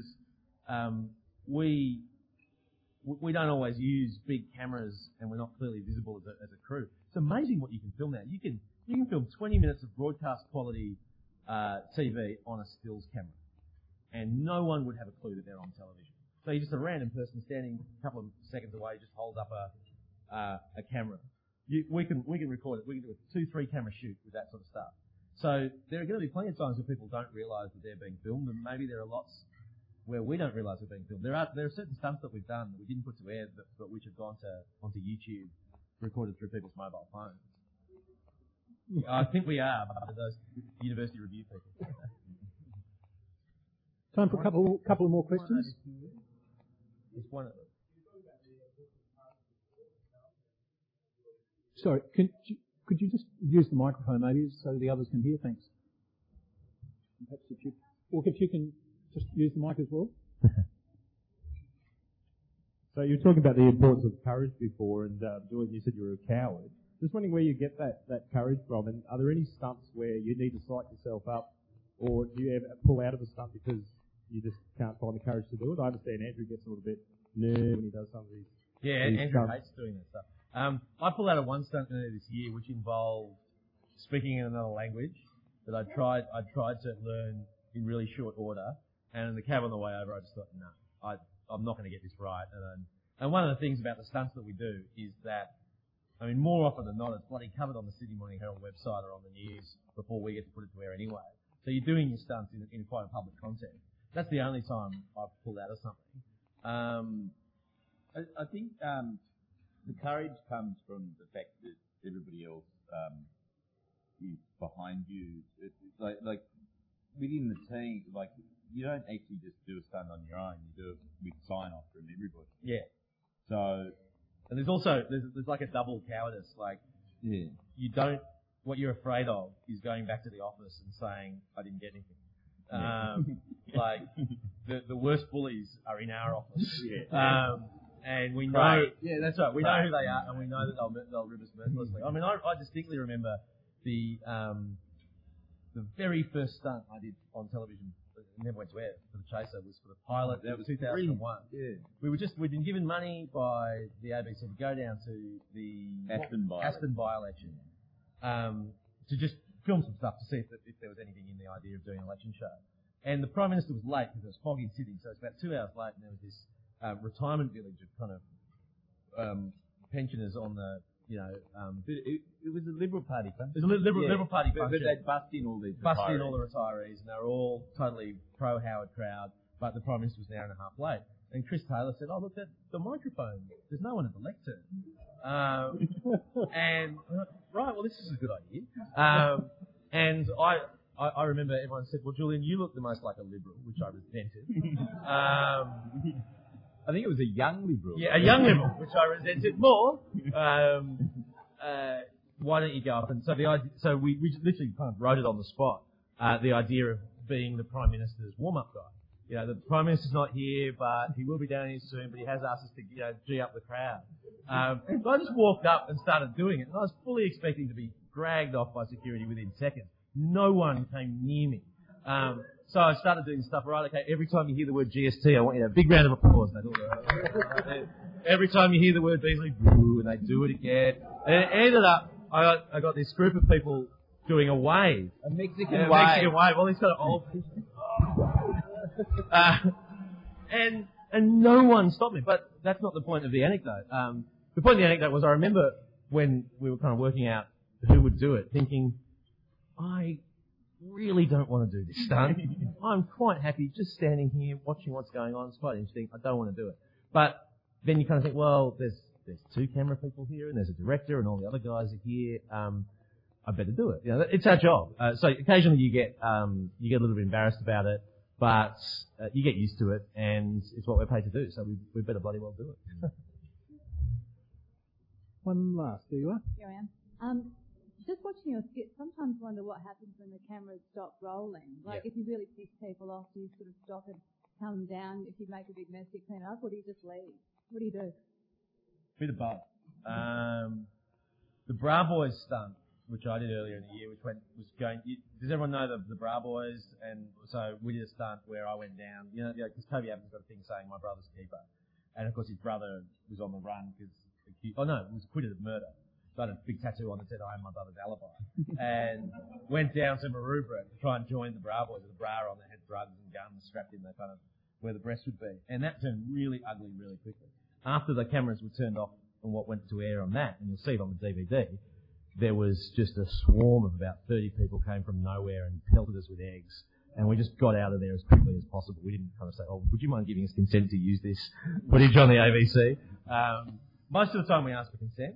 we don't always use big cameras, and we're not clearly visible as a crew. It's amazing what you can film now. You can film 20 minutes of broadcast quality TV on a stills camera, and no one would have a clue that they're on television. So you're just a random person standing a couple of seconds away, just holds up a camera. We can record it. We can do a 2-3 camera shoot with that sort of stuff. So there are going to be plenty of times where people don't realise that they're being filmed, and maybe there are lots where we don't realise we're being filmed. There are certain stunts that we've done that we didn't put to air, but which have gone onto YouTube, recorded through people's mobile phones. I think we are, but those university review people. Time for a couple of more questions. It's one of them. Sorry, could you just use the microphone maybe so the others can hear? Thanks. Perhaps if you can just use the mic as well. So you were talking about the importance of courage before, and Julian, you said you were a coward. Just wondering where you get that courage from, and are there any stunts where you need to psych yourself up, or do you ever pull out of a stunt because you just can't find the courage to do it? I understand Andrew gets a little bit nervous when he does some of these. Yeah, Andrew hates doing that stuff. I pulled out of one stunt this year which involved speaking in another language, that I tried to learn in really short order. And in the cab on the way over, I just thought, no, I'm not going to get this right. And one of the things about the stunts that we do is that, I mean, more often than not, it's bloody covered on the Sydney Morning Herald website or on the news before we get to put it to air anyway. So you're doing your stunts in quite a public context. That's the only time I've pulled out of something. I think the courage comes from the fact that everybody else is behind you. It's like within the team, like you don't actually just do a stunt on your own. You do it with sign off from everybody. Yeah. So, and there's also there's like a double cowardice. Like you don't. What you're afraid of is going back to the office and saying I didn't get anything. Like the worst bullies are in our office. And we know, that's right. We know who they are, and we know that they'll rip us mercilessly. I mean, I distinctly remember the very first stunt I did on television. It never went to air for the Chaser. Was for the pilot. That was 2001. Yeah. We'd been given money by the ABC to go down to the Aston by-election to just film some stuff to see if there was anything in the idea of doing an election show. And the Prime Minister was late because it was foggy in Sydney, so it's about 2 hours late, and there was this retirement village of kind of pensioners on the, it was a Liberal Party function. It was a Liberal Party function. But they'd bust in all the retirees, and they were all totally pro-Howard crowd, but the Prime Minister was an hour and a half late. And Chris Taylor said, oh, look, the microphone, there's no one at the lectern. And, right, well, this is a good idea. And I remember everyone said, well, Julian, you look the most like a Liberal, which I resented. I think it was a young Liberal. Yeah, a young Liberal, which I resented more. Why don't you go up? And so we literally kind of wrote it on the spot, the idea of being the Prime Minister's warm-up guy. The Prime Minister's not here, but he will be down here soon, but he has asked us to, G up the crowd. So I just walked up and started doing it, and I was fully expecting to be dragged off by security within seconds. No one came near me. So I started doing stuff, right, okay, every time you hear the word GST, I want you to have a big round of applause. Every time you hear the word Beasley, boo, and they do it again. And it ended up, I got this group of people doing a wave. A Mexican wave. All these kind of old and no one stopped me. But that's not the point of the anecdote. The point of the anecdote was I remember when we were kind of working out who would do it, thinking, I really don't want to do this stunt. I'm quite happy just standing here watching what's going on. It's quite interesting. I don't want to do it. But then you kind of think, well, there's 2 camera people here, and there's a director, and all the other guys are here. I better do it. It's our job. So occasionally you get a little bit embarrassed about it, but you get used to it, and it's what we're paid to do. So we better bloody well do it. One last. There you are. Here I am. Just watching your skit, sometimes wonder what happens when the cameras stop rolling. Like, if you really piss people off, do you sort of stop and calm them down? If you make a big mess, you clean it up, or do you just leave? What do you do? Bit of both. The Bra Boys stunt, which I did earlier in the year, does everyone know the Bra Boys? And so we did a stunt where I went down, because Toby Evans got a thing saying my brother's keeper. And of course his brother was on the run because, was acquitted of murder. So I had a big tattoo on that said, I am my brother's alibi. And went down to Maroubra to try and join the Bra Boys with a bra on that had drugs and guns strapped in kind of where the breast would be. And that turned really ugly really quickly. After the cameras were turned off and what went to air on that, and you'll see it on the DVD, there was just a swarm of about 30 people came from nowhere and pelted us with eggs. And we just got out of there as quickly as possible. We didn't kind of say, oh, would you mind giving us consent to use this footage on the ABC? Most of the time we ask for consent.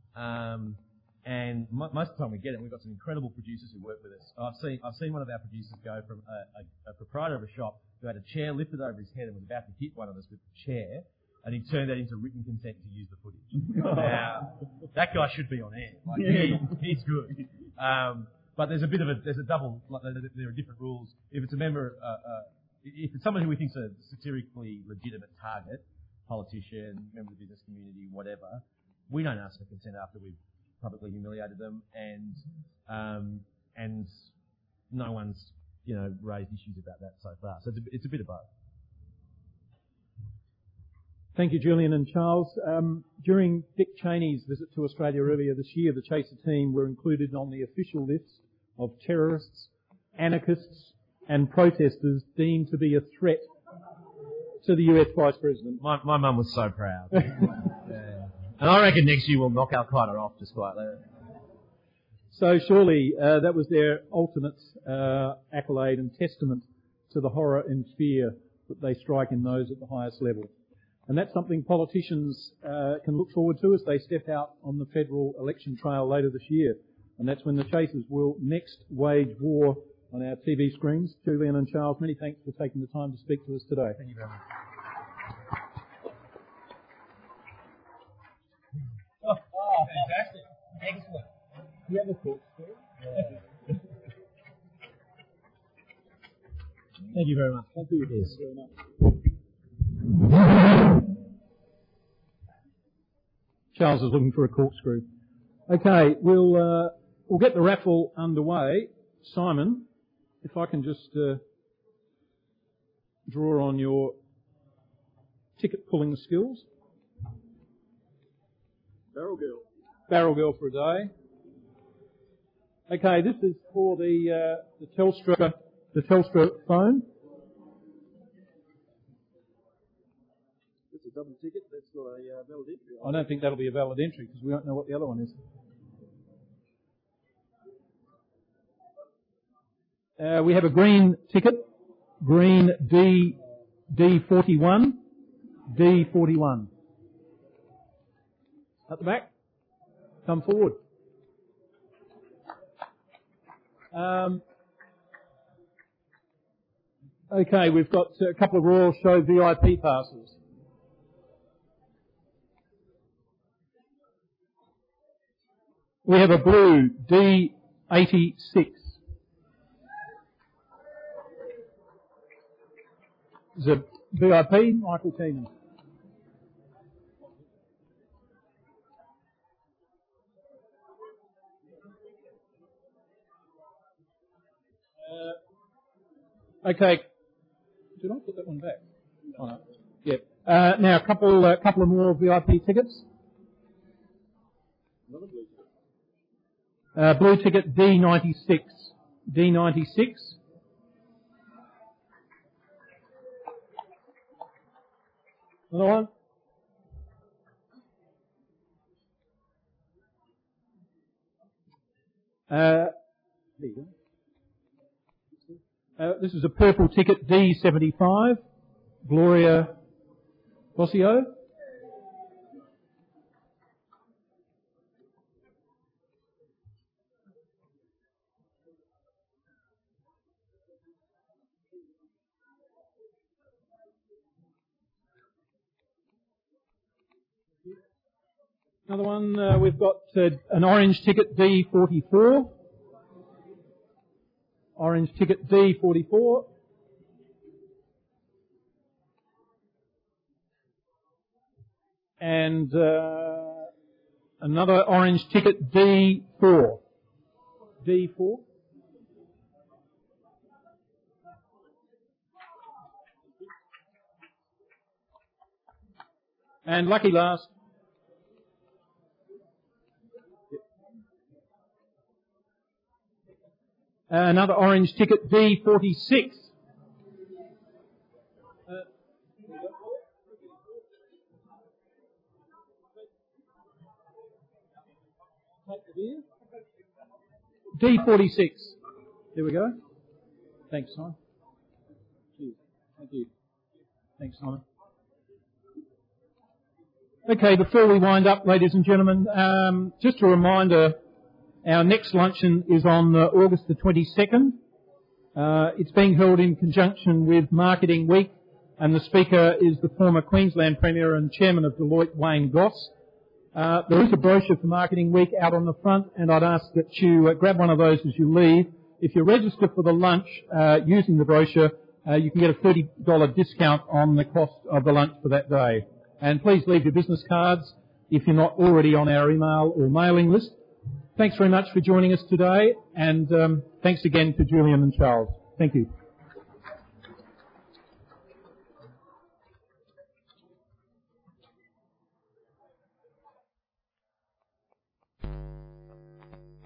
And most of the time we get it. We've got some incredible producers who work with us. I've seen one of our producers go from a proprietor of a shop who had a chair lifted over his head and was about to hit one of us with the chair, and he turned that into written consent to use the footage. Now, that guy should be on air. Like, he's good. But there's a double, there are different rules. If it's a member, if it's someone who we think is a satirically legitimate target, politician, member of the business community, whatever, we don't ask for consent after we've publicly humiliated them, and no one's, raised issues about that so far. So it's a bit of both. Thank you, Julian and Charles. During Dick Cheney's visit to Australia earlier this year, the Chaser team were included on the official list of terrorists anarchists and protesters deemed to be a threat to the US Vice President. My mum was so proud. Yeah. And I reckon next year we'll knock Al-Qaeda off just quietly. So surely that was their ultimate accolade and testament to the horror and fear that they strike in those at the highest level. And that's something politicians can look forward to as they step out on the federal election trail later this year. And that's when the chasers will next wage war on our TV screens. Julian and Charles, many thanks for taking the time to speak to us today. Thank you very much. Oh, fantastic. Excellent. You have a thought, yeah. Thank you very much. Thank you. Yes. Very much. Charles is looking for a corkscrew. Okay, we'll get the raffle underway. Simon, if I can just draw on your ticket pulling skills. Barrel Girl. Barrel Girl for a day. Okay, this is for the Telstra phone. It's a double ticket. That's not a valid entry. I don't think that'll be a valid entry because we don't know what the other one is. We have a green ticket, green D41, D41. At the back, come forward. Okay, we've got a couple of Royal Show VIP passes. We have a blue D86. Is it VIP, Michael Keenan? Okay. Did I put that one back? Oh, no. Yeah. Now, a couple of more VIP tickets. Blue ticket D96. D96. Another one. There you go. This is a purple ticket, D75, Gloria Bossio. Another one, we've got an orange ticket, D44. Orange ticket D44. And another orange ticket D4. D4. And lucky last. Another orange ticket, D46. D46. There we go. Thanks, Simon. Cheers. Thank you. Thanks, Simon. Okay, before we wind up, ladies and gentlemen, just a reminder, our next luncheon is on August the 22nd. It's being held in conjunction with Marketing Week, and the speaker is the former Queensland Premier and Chairman of Deloitte, Wayne Goss. There is a brochure for Marketing Week out on the front, and I'd ask that you grab one of those as you leave. If you register for the lunch using the brochure, you can get a $30 discount on the cost of the lunch for that day. And please leave your business cards if you're not already on our email or mailing list. Thanks very much for joining us today, and thanks again to Julian and Charles. Thank you.